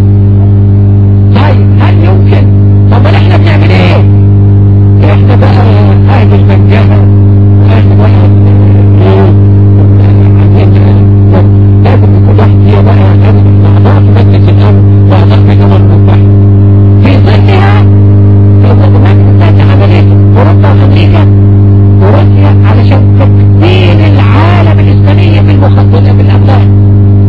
طيب هل يمكن؟ طب احنا بنعمل ايه؟ احنا بقى اهل المنجهه واهل بقى لازم يكون واحد هي بقى هذه الاعضاء في مجلس الامن واعضاء في الامم المتحده في ظلها في عمليه اوروبا وامريكا وروسيا علشان تبديل العالم الاسلامي بالمخدرات بالاملاك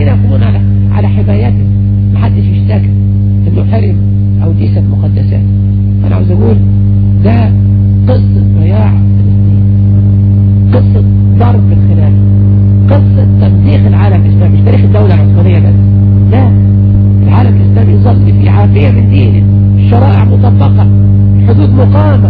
والذين يقومون على على حمايته محدش يشتكى انه حرم او ديست مقدسات. انا عاوز اقول ده قصة ضياع فلسطين، قصة ضرب الخلافة، قصة تمزيق العالم الاسلامي، مش تاريخ الدولة العثمانية بس، لا، العالم الاسلامي يظل في عافية من دينه، الشرائع مطبقة، الحدود مقامة،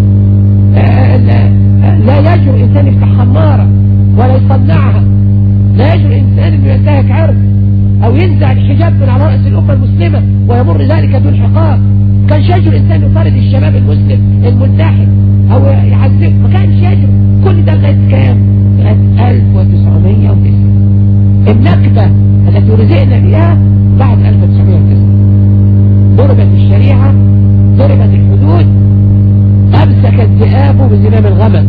لا يجرؤ انسان يفتح خمارة ولا يصنعها، لا يجرؤ انسان انه ينتهك عرض او ينزع الحجاب من على رأس الامة المسلمة ويمر ذلك دون عقاب. كانش يجرؤ انسان يطارد الشباب المسلم الملتحي او يعذبه، ما كانش يجرؤ. كل ده لغايه كام؟ لغايه ألف وتسعمية وتسعة. النكبة التي رزقنا بها بعد ألف وتسعمية وتسعة. ضربت الشريعة، ضربت الحدود، امسك الذئاب بزمام الغنم.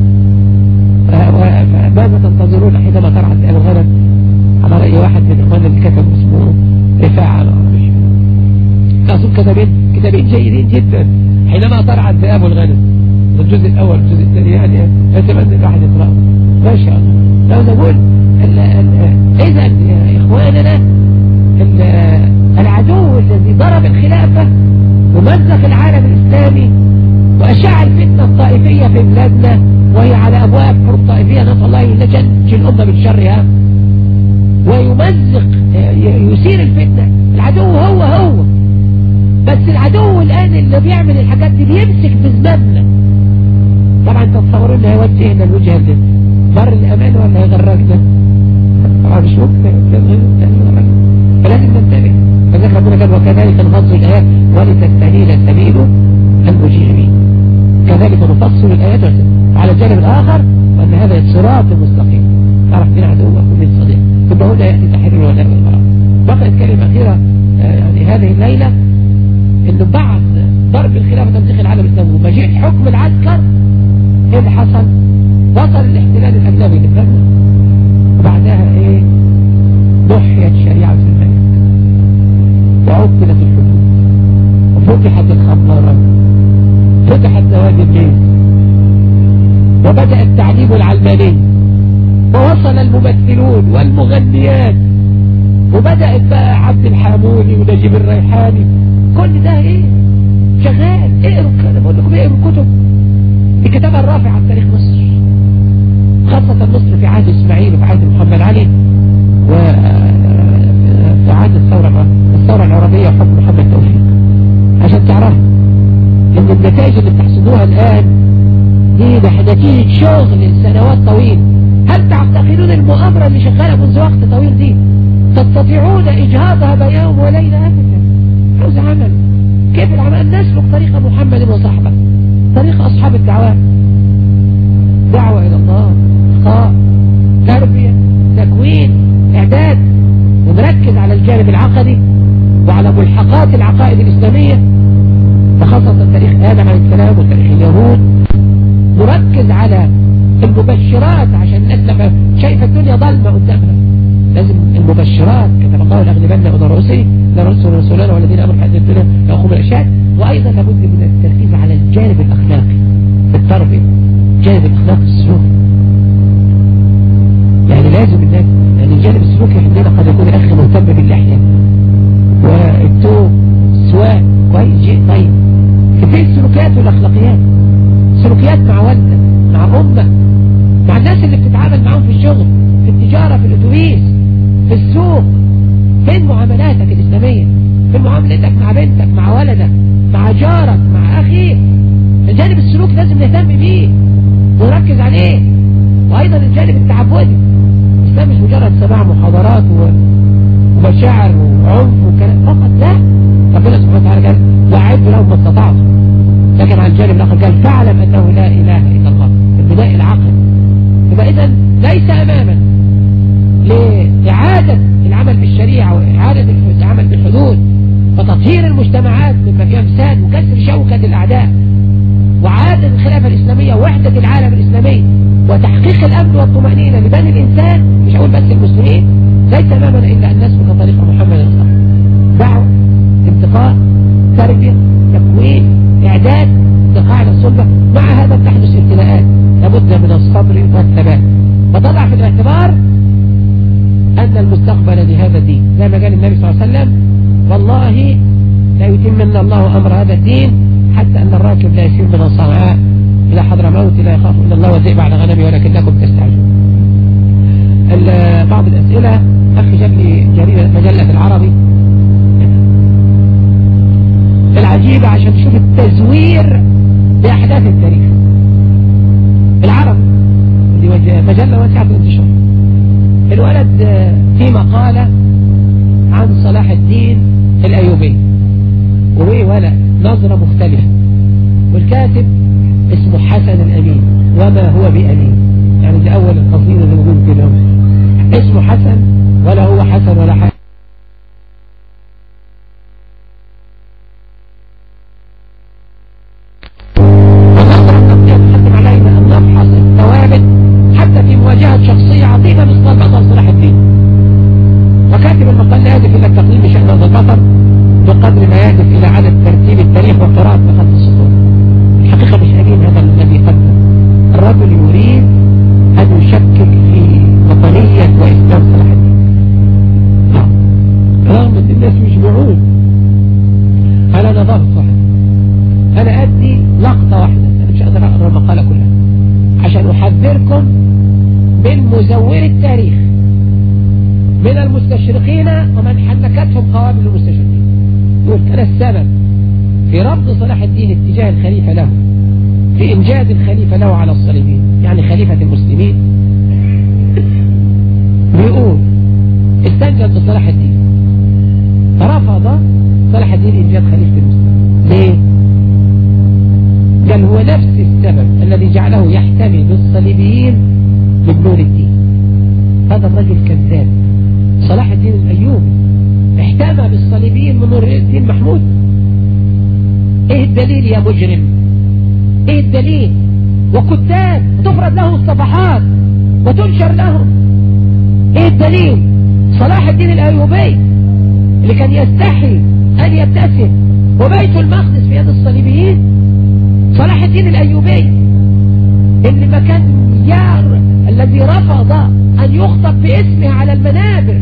ماذا تنتظرون حينما ترعى الذئاب الغنم؟ على رأي واحد من اخواننا اللي كتب اسمه رفاعة، أظن كتابين كتابين جيدين جدا، حينما ترعى الذئاب الغنم، الجزء الأول والجزء الثاني، يعني أتمنى الواحد يقرأه ما شاء الله. لو نقول إذا يا إخواننا العدو الذي ضرب الخلافة ومزق العالم الإسلامي وأشاع الفتنة الطائفية في بلادنا وهي على أبواب حروب طائفية، نسأل الله ينجي الأمة من شرها، ويمزق يثير الفتنة. العدو هو هو، بس العدو الآن اللي بيعمل الحاجات دي بيمسك بزمامنا. طبعا تتصورون انه هيوجهنا الوجهة دي بر الأمان ولا هيغرقنا؟ طبعا مش ممكن، فلازم ننتبه. فذكر ربنا قال وكذلك نفصل الآيات ولتستهيل سبيل المجرمين. كذلك نفصل الآيات على الجانب الآخر وأن هذا صراط مستقيم، تعرف مين عدوك ومين صديق، ثم هنا يأتي تحرير الولاء والبراء. بقيت كلمة أخيرة يعني هذه الليلة، انه بعد ضرب الخلافة تمزيق العالم الاسلامي ومجيء حكم العسكر، ايه اللي حصل؟ وصل الاحتلال الاجنبي لبلادنا، وبعدها ايه؟ ضحيت شريعة الملك وعطلت الحدود وفتحت الخمارات، فتحت نوادي الليل، وبدأ التعليم العلماني، ووصل الممثلون والمغنيات، وبدأت بقى عبد الحاموني ونجيب الريحاني، كل ده ايه؟ شغال. اقروا كده، بقول لكم اقروا الكتب الكتابة الرافعة عن تاريخ مصر، خاصة مصر في عهد اسماعيل وفي عهد محمد علي وفي عهد الثورة الثورة العربية وحكم محمد توفيق، عشان تعرفوا ان النتائج اللي بتحصدوها الآن دي نتيجة شغل سنوات طويل. هل تعتقدون المؤامرة اللي شغالة منذ وقت طويل دي تستطيعون إجهاضها بيوم وليلة؟ أبدا. عاوز عمل. كيف العمل؟ نسلك طريق محمد وصحبه، طريق أصحاب الدعوات، دعوة إلى الله، إخاء، تربية، تكوين، إعداد، ونركز على الجانب العقدي وعلى ملحقات العقائد الإسلامية، وخاصة تاريخ آدم عليه السلام وتاريخ اليهود. نركز على المبشرات عشان الناس لما شايفة الدنيا ظلمة قدامها، لازم المبشرات كتب الله لأغلبن أنا رؤوسي لرسول رسولنا والذين أمروا حيث الدنيا يأخذوا الأشياء. وأيضا لابد من التركيز على الجانب الأخلاقي في التربية، الجانب الأخلاقي السلوكي. يعني لازم الناس، يعني الجانب السلوكي عندنا قد يكون الأخ مهتم باللحية والتوب السواق كويس شيء طيب، في السلوكيات والأخلاقيات، سلوكيات مع والدك، مع أمك، مع الناس اللي بتتعامل معهم في الشغل، في التجارة، في الأتوبيس، في السوق. فين معاملاتك الإسلامية؟ في معاملتك مع بنتك، مع ولدك، مع جارك، مع أخيك. الجانب السلوكي لازم نهتم بيه ونركز عليه. وأيضا الجانب التعبدي، الإسلام مش مجرد سماع محاضرات ومشاعر وعنف وكلام فقط، لا. ربنا سبحانه وتعالى قال وأعدوا لهم ما استطعتم، لكن على الجانب الآخر قال فاعلم أنه لا إله إلا الله، البناء العقل. يبقى إذن ليس أماما لإعادة العمل بالشريعة وإعادة العمل بالحدود وتطهير المجتمعات مما فيها فساد وكسر شوكة الأعداء وعادة الخلافة الإسلامية ووحدة العالم الإسلامي وتحقيق الأمن والطمأنينة لبني الإنسان، مش هقول بس المسلمين. ليس أمامنا إلا أن نسلك طريق محمد صلى الله عليه وسلم، دعوة، انتقاء، تربية، تكوين، إعداد لقاعدة الصلبة. مع هذا تحدث ابتلاءات، لابد من الصبر والثبات، وتضع في الاعتبار أن المستقبل لهذا الدين، زي ما قال النبي صلى الله عليه وسلم: والله لا يتمن الله أمر هذا الدين حتى أن الراكب لا يسير من صنعاء إلى حضرموت لا يخاف إلا الله والذئب على غنمه ولكنكم تستعجلون. بعض الأسئلة. أخي جاب لي جريدة مجلة العربي العجيبة عشان تشوف التزوير بأحداث التاريخ. العربي اللي مجلة واسعة الانتشار. الولد في مقالة عن صلاح الدين الأيوبي، وهي ولد نظرة مختلفة، والكاتب اسمه حسن الأمين وما هو بأمين، يعني ده أول القصيدة زي ما بيقولوا كده، اسمه حسن ولا هو حسن ولا حسن. والنظرة قد تحتم علينا أن نفحص الثوابت حتى في مواجهة شخصية عظيمة مثل البطل صلاح الدين. وكاتب المقال لا يهدف إلى التقليل بشأن هذا البطل بقدر ما يهدف إلى عدد ترتيب التاريخ وقراءة بخط السطور. الحقيقة مش أمين هذا الذي قدم. الرجل يريد أن يشكك في وطنية وإسلام صلاح الدين، رغم أن الناس يجمعون على نظافة صلاح الدين. أنا أدي لقطة واحدة، أنا مش أقدر أقرأ المقالة كلها عشان أحذركم من مزور التاريخ، من المستشرقين ومن حنكتهم قوابل المستشرقين. يقول: كان السبب في رفض صلاح الدين اتجاه الخليفة له في إنجاز الخليفة له على الصليبين، يعني خليفة المسلمين. بيقول استنجد بصلاح الدين، فرفض صلاح الدين إنجاز خليفة المسلمين. ليه؟ قال: هو نفس السبب الذي جعله يحتمي بالصليبيين بنور الدين. هذا الرجل كذاب. صلاح الدين الأيوبي احتمى بالصليبيين من نور الدين محمود. ايه الدليل يا مجرم؟ ايه الدليل؟ وكتاب تفرد لهم الصفحات وتنشر لهم. ايه الدليل؟ صلاح الدين الأيوبي اللي كان يستحي أن يبتسم وبيت المقدس في يد الصليبيين، صلاح الدين الأيوبي اللي ما كان يار الذي رفض أن يخطب باسمه على المنابر،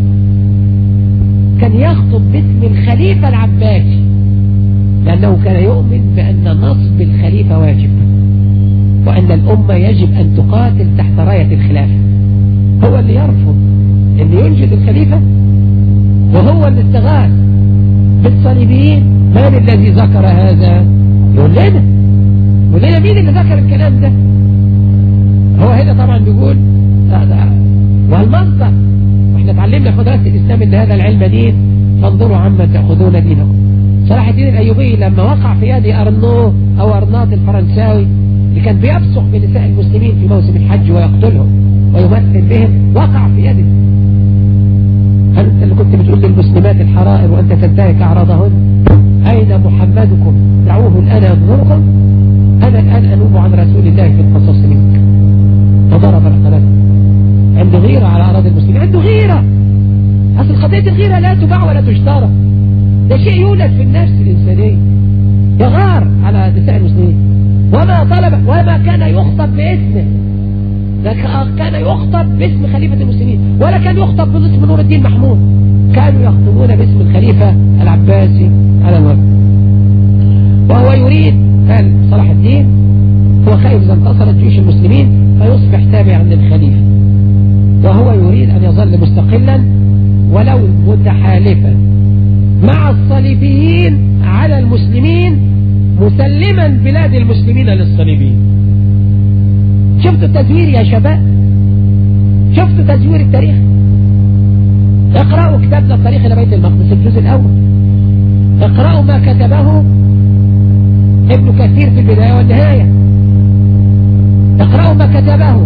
كان يخطب باسم الخليفة العباسي، لأنه كان يؤمن بأن نصب الخليفة واجب، وأن الأمة يجب أن تقاتل تحت راية الخلافة. هو اللي يرفض أن ينجد الخليفة، وهو اللي استغاث بالصليبيين. من الذي ذكر هذا؟ يقول لنا يقول لنا مين اللي ذكر الكلام ده؟ هو هنا طبعا بيقول والمنطق، واحنا اتعلمنا في مدرسة الإسلام ان هذا العلم دين، فانظروا عما تأخذون دينكم. صلاح الدين الأيوبي لما وقع في يد أرنو أو أرناط الفرنساوي اللي كان بيبصق بنساء المسلمين في موسم الحج ويقتلهم ويمثل بهم، وقع في يده. هل أنت اللي كنت بتقول للمسلمات الحرائر وأنت تنتهك أعراضهن؟ أين محمدكم؟ دعوه الآن ينظركم. أنا الآن أنوب عن رسول الله في القصص منك. وضرب القلم. عنده غيرة على أراضي المسلمين، عنده غيرة. أصل قضية الغيرة لا تباع ولا تشترى، ده شيء يولد في النفس الإنسانية. يغار على نساء المسلمين، وما طلب وما كان يخطب باسمه، كان يخطب باسم خليفة المسلمين، ولا كان يخطب باسم نور الدين محمود، كانوا يخطبون باسم الخليفة العباسي على الوجه. وهو يريد، قال صلاح الدين، هو خايف إذا انتصرت جيوش المسلمين فيصبح تابعا للخليفة، وهو يريد أن يظل مستقلا ولو متحالفا مع الصليبيين على المسلمين، مسلما بلاد المسلمين للصليبيين. شفتوا التزوير يا شباب؟ شفتوا تزوير التاريخ؟ اقرأوا كتابنا الطريق إلى بيت المقدس الجزء الأول، اقرأوا ما كتبه ابن كثير في البداية والنهاية، اقرأوا ما كتبه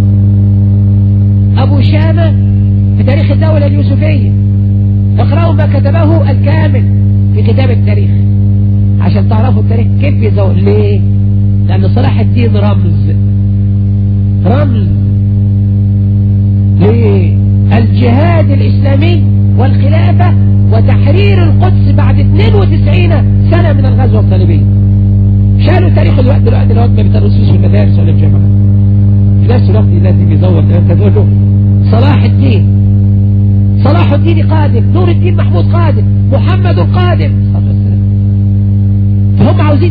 أبو شامة في تاريخ الدولة اليوسفية، اقرأوا ما كتبه الكامل في كتاب التاريخ، عشان تعرفوا التاريخ كيف يزور. ليه؟ لأن صلاح الدين رمز رمز للجهاد الإسلامي والخلافة وتحرير القدس بعد اثنين وتسعين سنة من الغزوة الصليبية. شالوا تاريخ الوقت دلوقتي الوقت ما بيدرسوش في المدارس ولا الجامعات. في نفس الوقت لازم يزور. انت تقول له صلاح الدين صلاح الدين قادم، نور الدين محمود قادم، محمد قادم صلى الله عليه وسلم. فهم عاوزين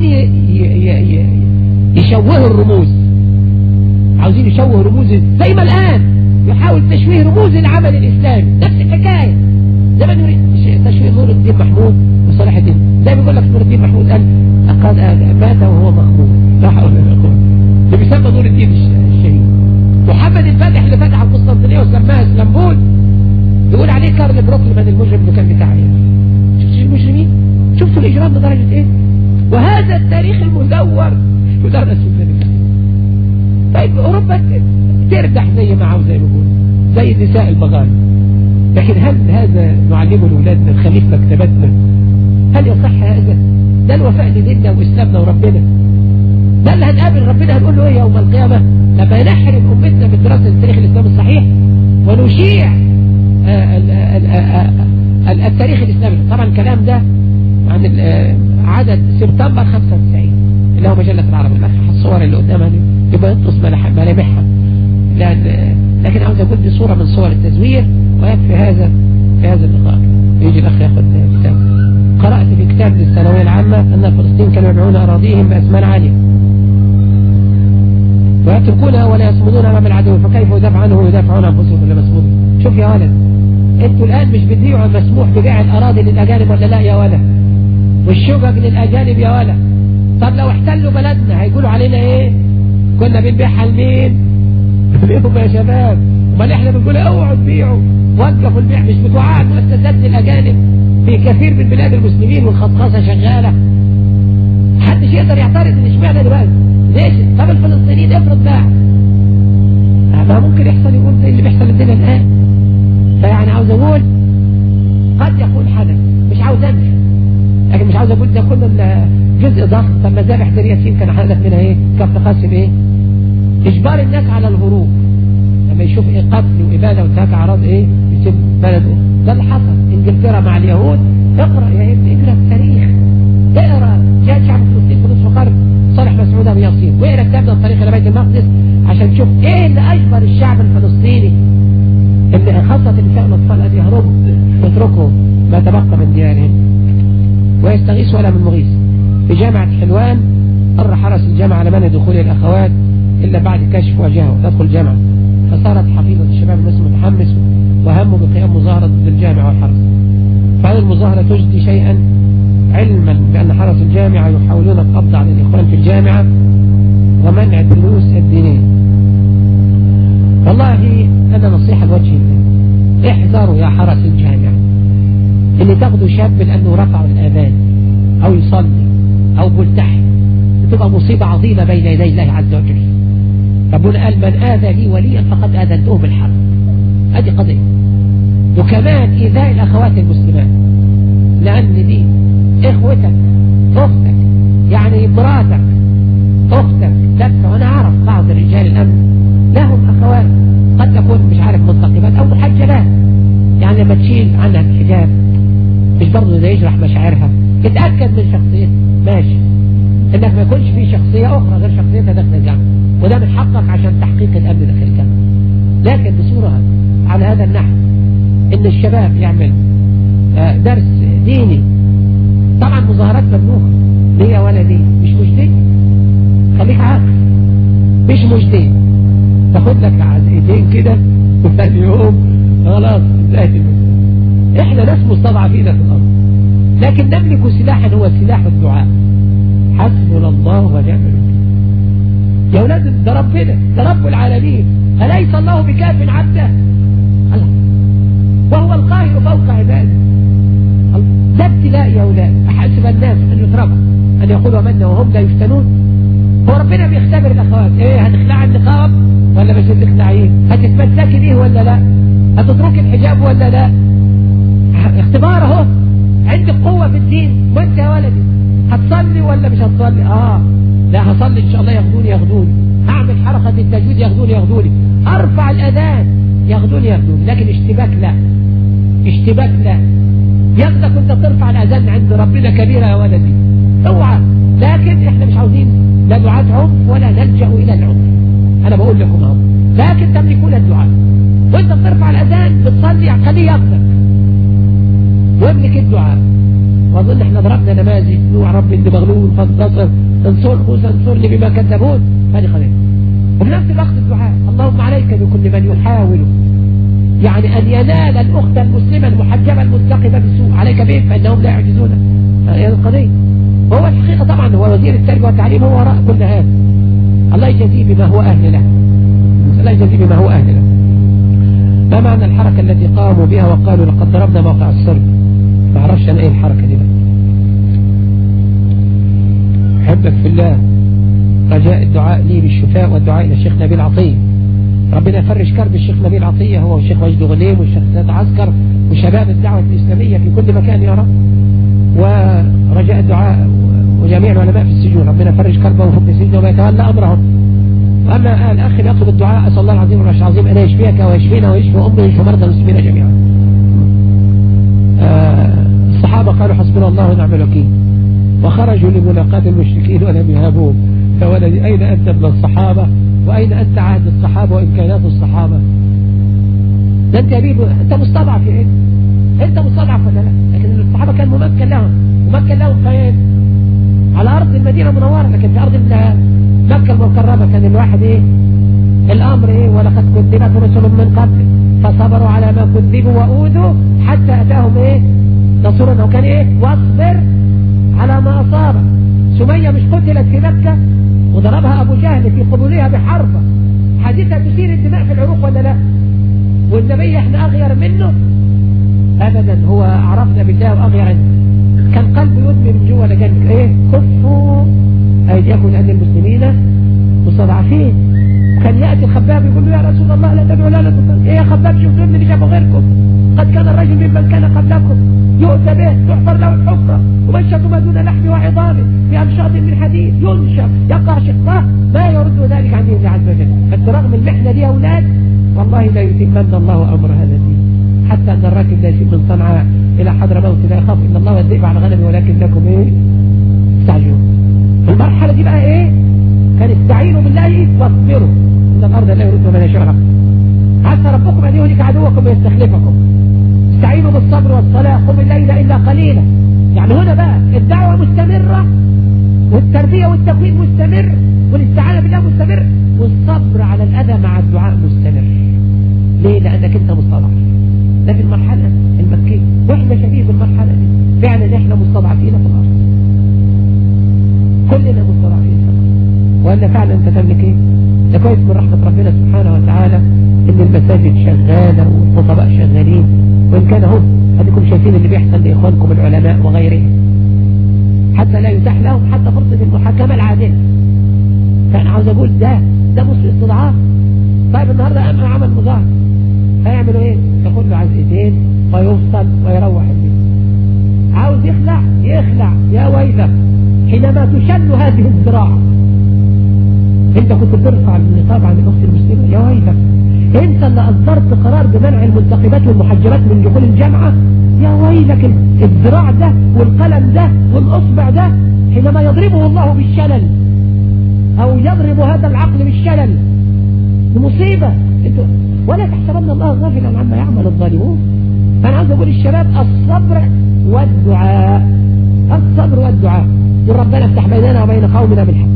يشوهوا الرموز، عاوزين يشوهوا رموز زي ما الآن يحاول تشويه رموز العمل الإسلامي، نفس الحكاية. زي ما نريد تشويه نور الدين محمود وصلاح الدين، زي ما يقول لك نور الدين محمود قال قد مات وهو مخمود، لا حول ولا قوة. اللي بيسمى نور الدين الشهيد. محمد الفاتح اللي فتح القسطنطينية وسماها اسطنبول يقول عليه كارل بروكلمان المجرم اللي كان بتاع ايه. شفتوا المجرمين؟ شفتوا الإجرام بدرجة ايه؟ وهذا التاريخ المزور يدرس في الفلسفة. طيب أوروبا تردح زي ما عاوز زي ما بيقول، زي النساء البغال. لكن هل هذا نعلمه لأولادنا نخليه في مكتبتنا؟ هل يصح هذا؟ ده الوفاء لديننا وإسلامنا وربنا. ده اللي هنقابل ربنا هنقول له ايه يوم القيامة لما نحرم أمتنا من دراسة التاريخ الإسلامي الصحيح ونشيع التاريخ الإسلامي. طبعا الكلام ده عن عدد سبتمبر خمسة وتسعين اللي هو مجلة العرب. الصور اللي قدامها دي يبقى ينقص ملامحها، لأن لكن عاوز أقول دي صورة من صور التزوير، ويكفي هذا في هذا اللقاء. يجي الأخ ياخد كتاب. قرأت في كتاب للثانوية العامة أن الفلسطينيين كانوا يبيعون أراضيهم بأثمان عالية ويتركونها ولا يصمدون أمام العدو، فكيف يدافع عنه ويدافعون أنفسهم ولا مسمودون؟ شوف يا ولد، أنتوا الآن مش بتبيعوا مسموح ببيع الأراضي للأجانب ولا لا يا ولد؟ والشقق للأجانب يا ولد. طب لو احتلوا بلدنا هيقولوا علينا إيه؟ كنا بنبيعها لمين؟ ليهم يا شباب. امال احنا بنقول اوعوا تبيعوا، وقفوا البيع، مش بتوعوا المؤسسات للأجانب في كثير من بلاد المسلمين والخطخصة شغالة. محدش يقدر يعترض ان اشمعنى دلوقتي؟ ليش؟ طب الفلسطينيين افرض باع، ما ممكن يحصل يقول زي اللي بيحصل لدينا الآن. فيعني عاوز اقول قد يكون حدث، مش عاوز انسى، لكن مش عاوز اقول ده كله جزء ضخم. طب مذابح دير ياسين كان حدث منها ايه؟ كفر قاسم ايه؟ اجبار الناس على الهروب لما يشوف ايه قتل واباده وانتهاك اعراض ايه يسيب بلده. ده اللي حصل. انجلترا مع اليهود. اقرا يا ابني، اقرا التاريخ، اقرا جهاد شعب فلسطين في نصف قرن صالح مسعود ابو ياسين، واقرا كتابنا الطريق الى بيت المقدس عشان تشوف ايه اللي اجبر الشعب الفلسطيني اللي خاصه النساء والاطفال ان يهربوا ويتركوا ما تبقى من ديارهم ويستغيث ولا من مغيث. في جامعه حلوان قر حرس الجامعه على منع دخول الاخوات إلا بعد كشف وجهه تدخل الجامعة، فصارت حفيظة الشباب الناس متحمس وهموا بقيام مظاهرة ضد الجامعة والحرس. فهذه المظاهرة تجدي شيئا علما بأن حرس الجامعة يحاولون القبض على الإخوان في الجامعة ومنع الدروس الدينية. والله أنا نصيحة لوجه الله، احذروا يا حرس الجامعة اللي تاخدوا شاب لأنه رفعوا الآذان أو يصلي أو ملتحي، تبقى مصيبة عظيمة بين يدي الله عز وجل. ربنا قال من آذى لي وليا فقد آذنته بالحرب. هذه قضية. وكمان إيذاء الأخوات المسلمات، لأن دي إخوتك أختك يعني مراتك أختك لك. وأنا أعرف بعض رجال الأمن لهم أخوات قد تكون مش عارف منتقبات أو محجبات، يعني لما تشيل عنها الحجاب مش برضه ده يجرح مشاعرها. اتأكد من شخصيتها ماشي، انك ما يكونش في شخصية اخرى غير شخصيتها داخل الجامعة، وده من حقك عشان تحقيق الامن داخل الجامعة. لكن بصورة على هذا النحو ان الشباب يعمل درس ديني، طبعا مظاهرات ممنوعة ليه ولا دي، مش مجدي، خليك عاقل، مش مجدي تاخد لك عزيتين كده وثاني يوم خلاص انتهت المسألة. احنا ناس مستضعفين في الارض، لكن نملك سلاحا هو سلاح الدعاء. حسبنا الله ونعم الوكيل. يا اولاد ده ربنا، ده رب العالمين، أليس الله بكاف عبده؟ الله، وهو القاهر فوق عباده. ده ابتلاء يا اولاد. أحسب الناس أن يتركوا أن يقولوا آمنا وهم لا يفتنون. هو ربنا بيختبر الأخوات، إيه هتخلع النقاب ولا مش هتخلعيه؟ هتتمسكي بيه ولا لا؟ هتتركي الحجاب ولا لا؟ اختبار اهو. عندك قوة في الدين وانت يا ولدي هتصلي ولا مش هتصلي؟ اه لا هصلي ان شاء الله، ياخدوني ياخدوني، هعمل حركة التجويد ياخدوني ياخدوني، ارفع الاذان ياخدوني ياخدوني، لكن اشتباك لا، اشتباك لا. ياخدك وانت ترفع الاذان عند ربنا كبيرة يا ولدي، اوعى. لكن احنا مش عاوزين لا دعاة عنف ولا نلجأ الى العنف، انا بقول لكم اهو، لكن تملكون الدعاء وانت بترفع الاذان بتصلي خليه ياخدك واملك الدعاء. واظن احنا ضربنا نماذج نوع رب اني مغلول فانتصر انصر موسى انصرني بما كذبون هذه قضيه. وفي نفس الوقت الدعاء اللهم عليك بكل من يحاول يعني ان ينال الاخت المسلمه المحجبه المنتقبه بالسوء عليك بهم فانهم لا يعجزون. هذه القضيه. وهو الحقيقه طبعا هو وزير التربيه والتعليم هو وراء كل هذا. الله يجزيه بما هو اهل له. الله يجزيه بما هو اهل له. ما معنى الحركه التي قاموا بها وقالوا لقد ضربنا موقع الصرف؟ ما اعرفش انا ايه الحركه دي بقى. احبك في الله، رجاء الدعاء لي بالشفاء والدعاء الى الشيخ نبيل عطيه. ربنا يفرج كرب الشيخ نبيل عطيه هو والشيخ وجد غنيم والشيخ سيد عسكر وشباب الدعوه الاسلاميه في كل مكان يا رب. ورجاء الدعاء وجميع العلماء في السجون، ربنا يفرج كربهم وفك سجنهم ويتولى امرهم. واما الاخ يطلب الدعاء اسال الله العظيم والعرش العظيم ان يشفيك ويشفينا ويشفي امه ويشفي مرضى المسلمين جميعا. آه الصحابه قالوا حسبنا الله ونعم الوكيل وخرجوا لملاقاة المشركين ولم يهابوهم. يا ولدي أين أنت من الصحابة وأين أنت عهد الصحابة وإمكانات الصحابة؟ ده أنت يا بيبو أنت مستضعف يا إيه؟ أنت مستضعف ولا لا؟ لكن الصحابة كان ممكن لهم ممكن لهم فين؟ على أرض المدينة المنورة، لكن في أرض مكة المكرمة كان الواحد إيه؟ الأمر إيه؟ ولقد كذبت رسل من قبل فصبروا على ما كذبوا وأوذوا حتى أتاهم إيه؟ نصرنا. وكان إيه؟ واصبر على ما أصاب. سمية مش قتلت في مكة وضربها أبو جهل في قبولها بحربة، حادثة تثير الدماء في العروق ولا لا؟ والنبي احنا أغير منه؟ أبدا. هو عرفنا بالله وأغير. كان قلبه يدمي من جوه لكن إيه؟ كفوا أيديكم لأن المسلمين مستضعفين. وكان يأتي الخباب يقول له يا رسول الله لا تدعو لا لا إيه يا خباب شوفوا ابن اللي جابوا غيركم، قد كان الرجل ممن كان قبلكم يؤتى به تحفر له الحفرة ومنشط ما دون لحم وعظامه بأمشاط من حديد ينشر يقع شقاه ما يرد ذلك عن دين الله عز وجل. فالرغم المحنة دي أولاد والله لا يتمن الله أمر هذا الدين، حتى أن الراكب لا يسير من صنعاء إلى حضرموت لا يخاف إن الله يذئب على غنمه ولكن لكم إيه استعجلون. في المرحلة دي بقى إيه؟ كان استعينوا بالله واصبروا إن الأرض لا يرد من يشاء. عسى ربكم أن يهلك عدوكم ويستخلفكم. استعينوا بالصبر والصلاة قم الليل إلا قليلا. يعني هنا بقى الدعوة مستمرة والتربية والتكوين مستمر والاستعانة بالله مستمر والصبر على الأذى مع الدعاء مستمر. ليه؟ لأنك أنت مستضعف. ده في المرحلة المكية وإحنا شبيه بالمرحلة دي فعلا إحنا مستضعفين في الأرض كلنا مستضعفين في الأرض. وأن فعلا أنت تملك إيه؟ ده كويس من رحمة ربنا سبحانه وتعالى إن المساجد شغالة والخطباء شغالين، وإن كان هم هديكم شايفين اللي بيحصل لإخوانكم العلماء وغيرهم حتى لا يتاح لهم حتى فرصة المحاكمة العادلة. فأنا عاوز أقول ده ده مش استضعاف. طيب النهاردة أمن عمل مظاهر هيعملوا إيه؟ ياخد له عزقتين ويفصل ويروح البيت. عاوز يخلع يخلع. يا ويلك حينما تشل هذه الذراع انت كنت بترفع النقاب عن الاخت المسلمه. يا ويلك انت اللي اصدرت قرار بمنع المنتخبات والمحجبات من دخول الجامعه. يا ويلك الذراع ده والقلم ده والاصبع ده حينما يضربه الله بالشلل او يضرب هذا العقل بالشلل مصيبه. ولا تحسبن الله غافلا عما يعمل الظالمون. فانا عايز اقول الشباب الصبر والدعاء، الصبر والدعاء. وربنا افتح بيننا وبين قومنا بالحق.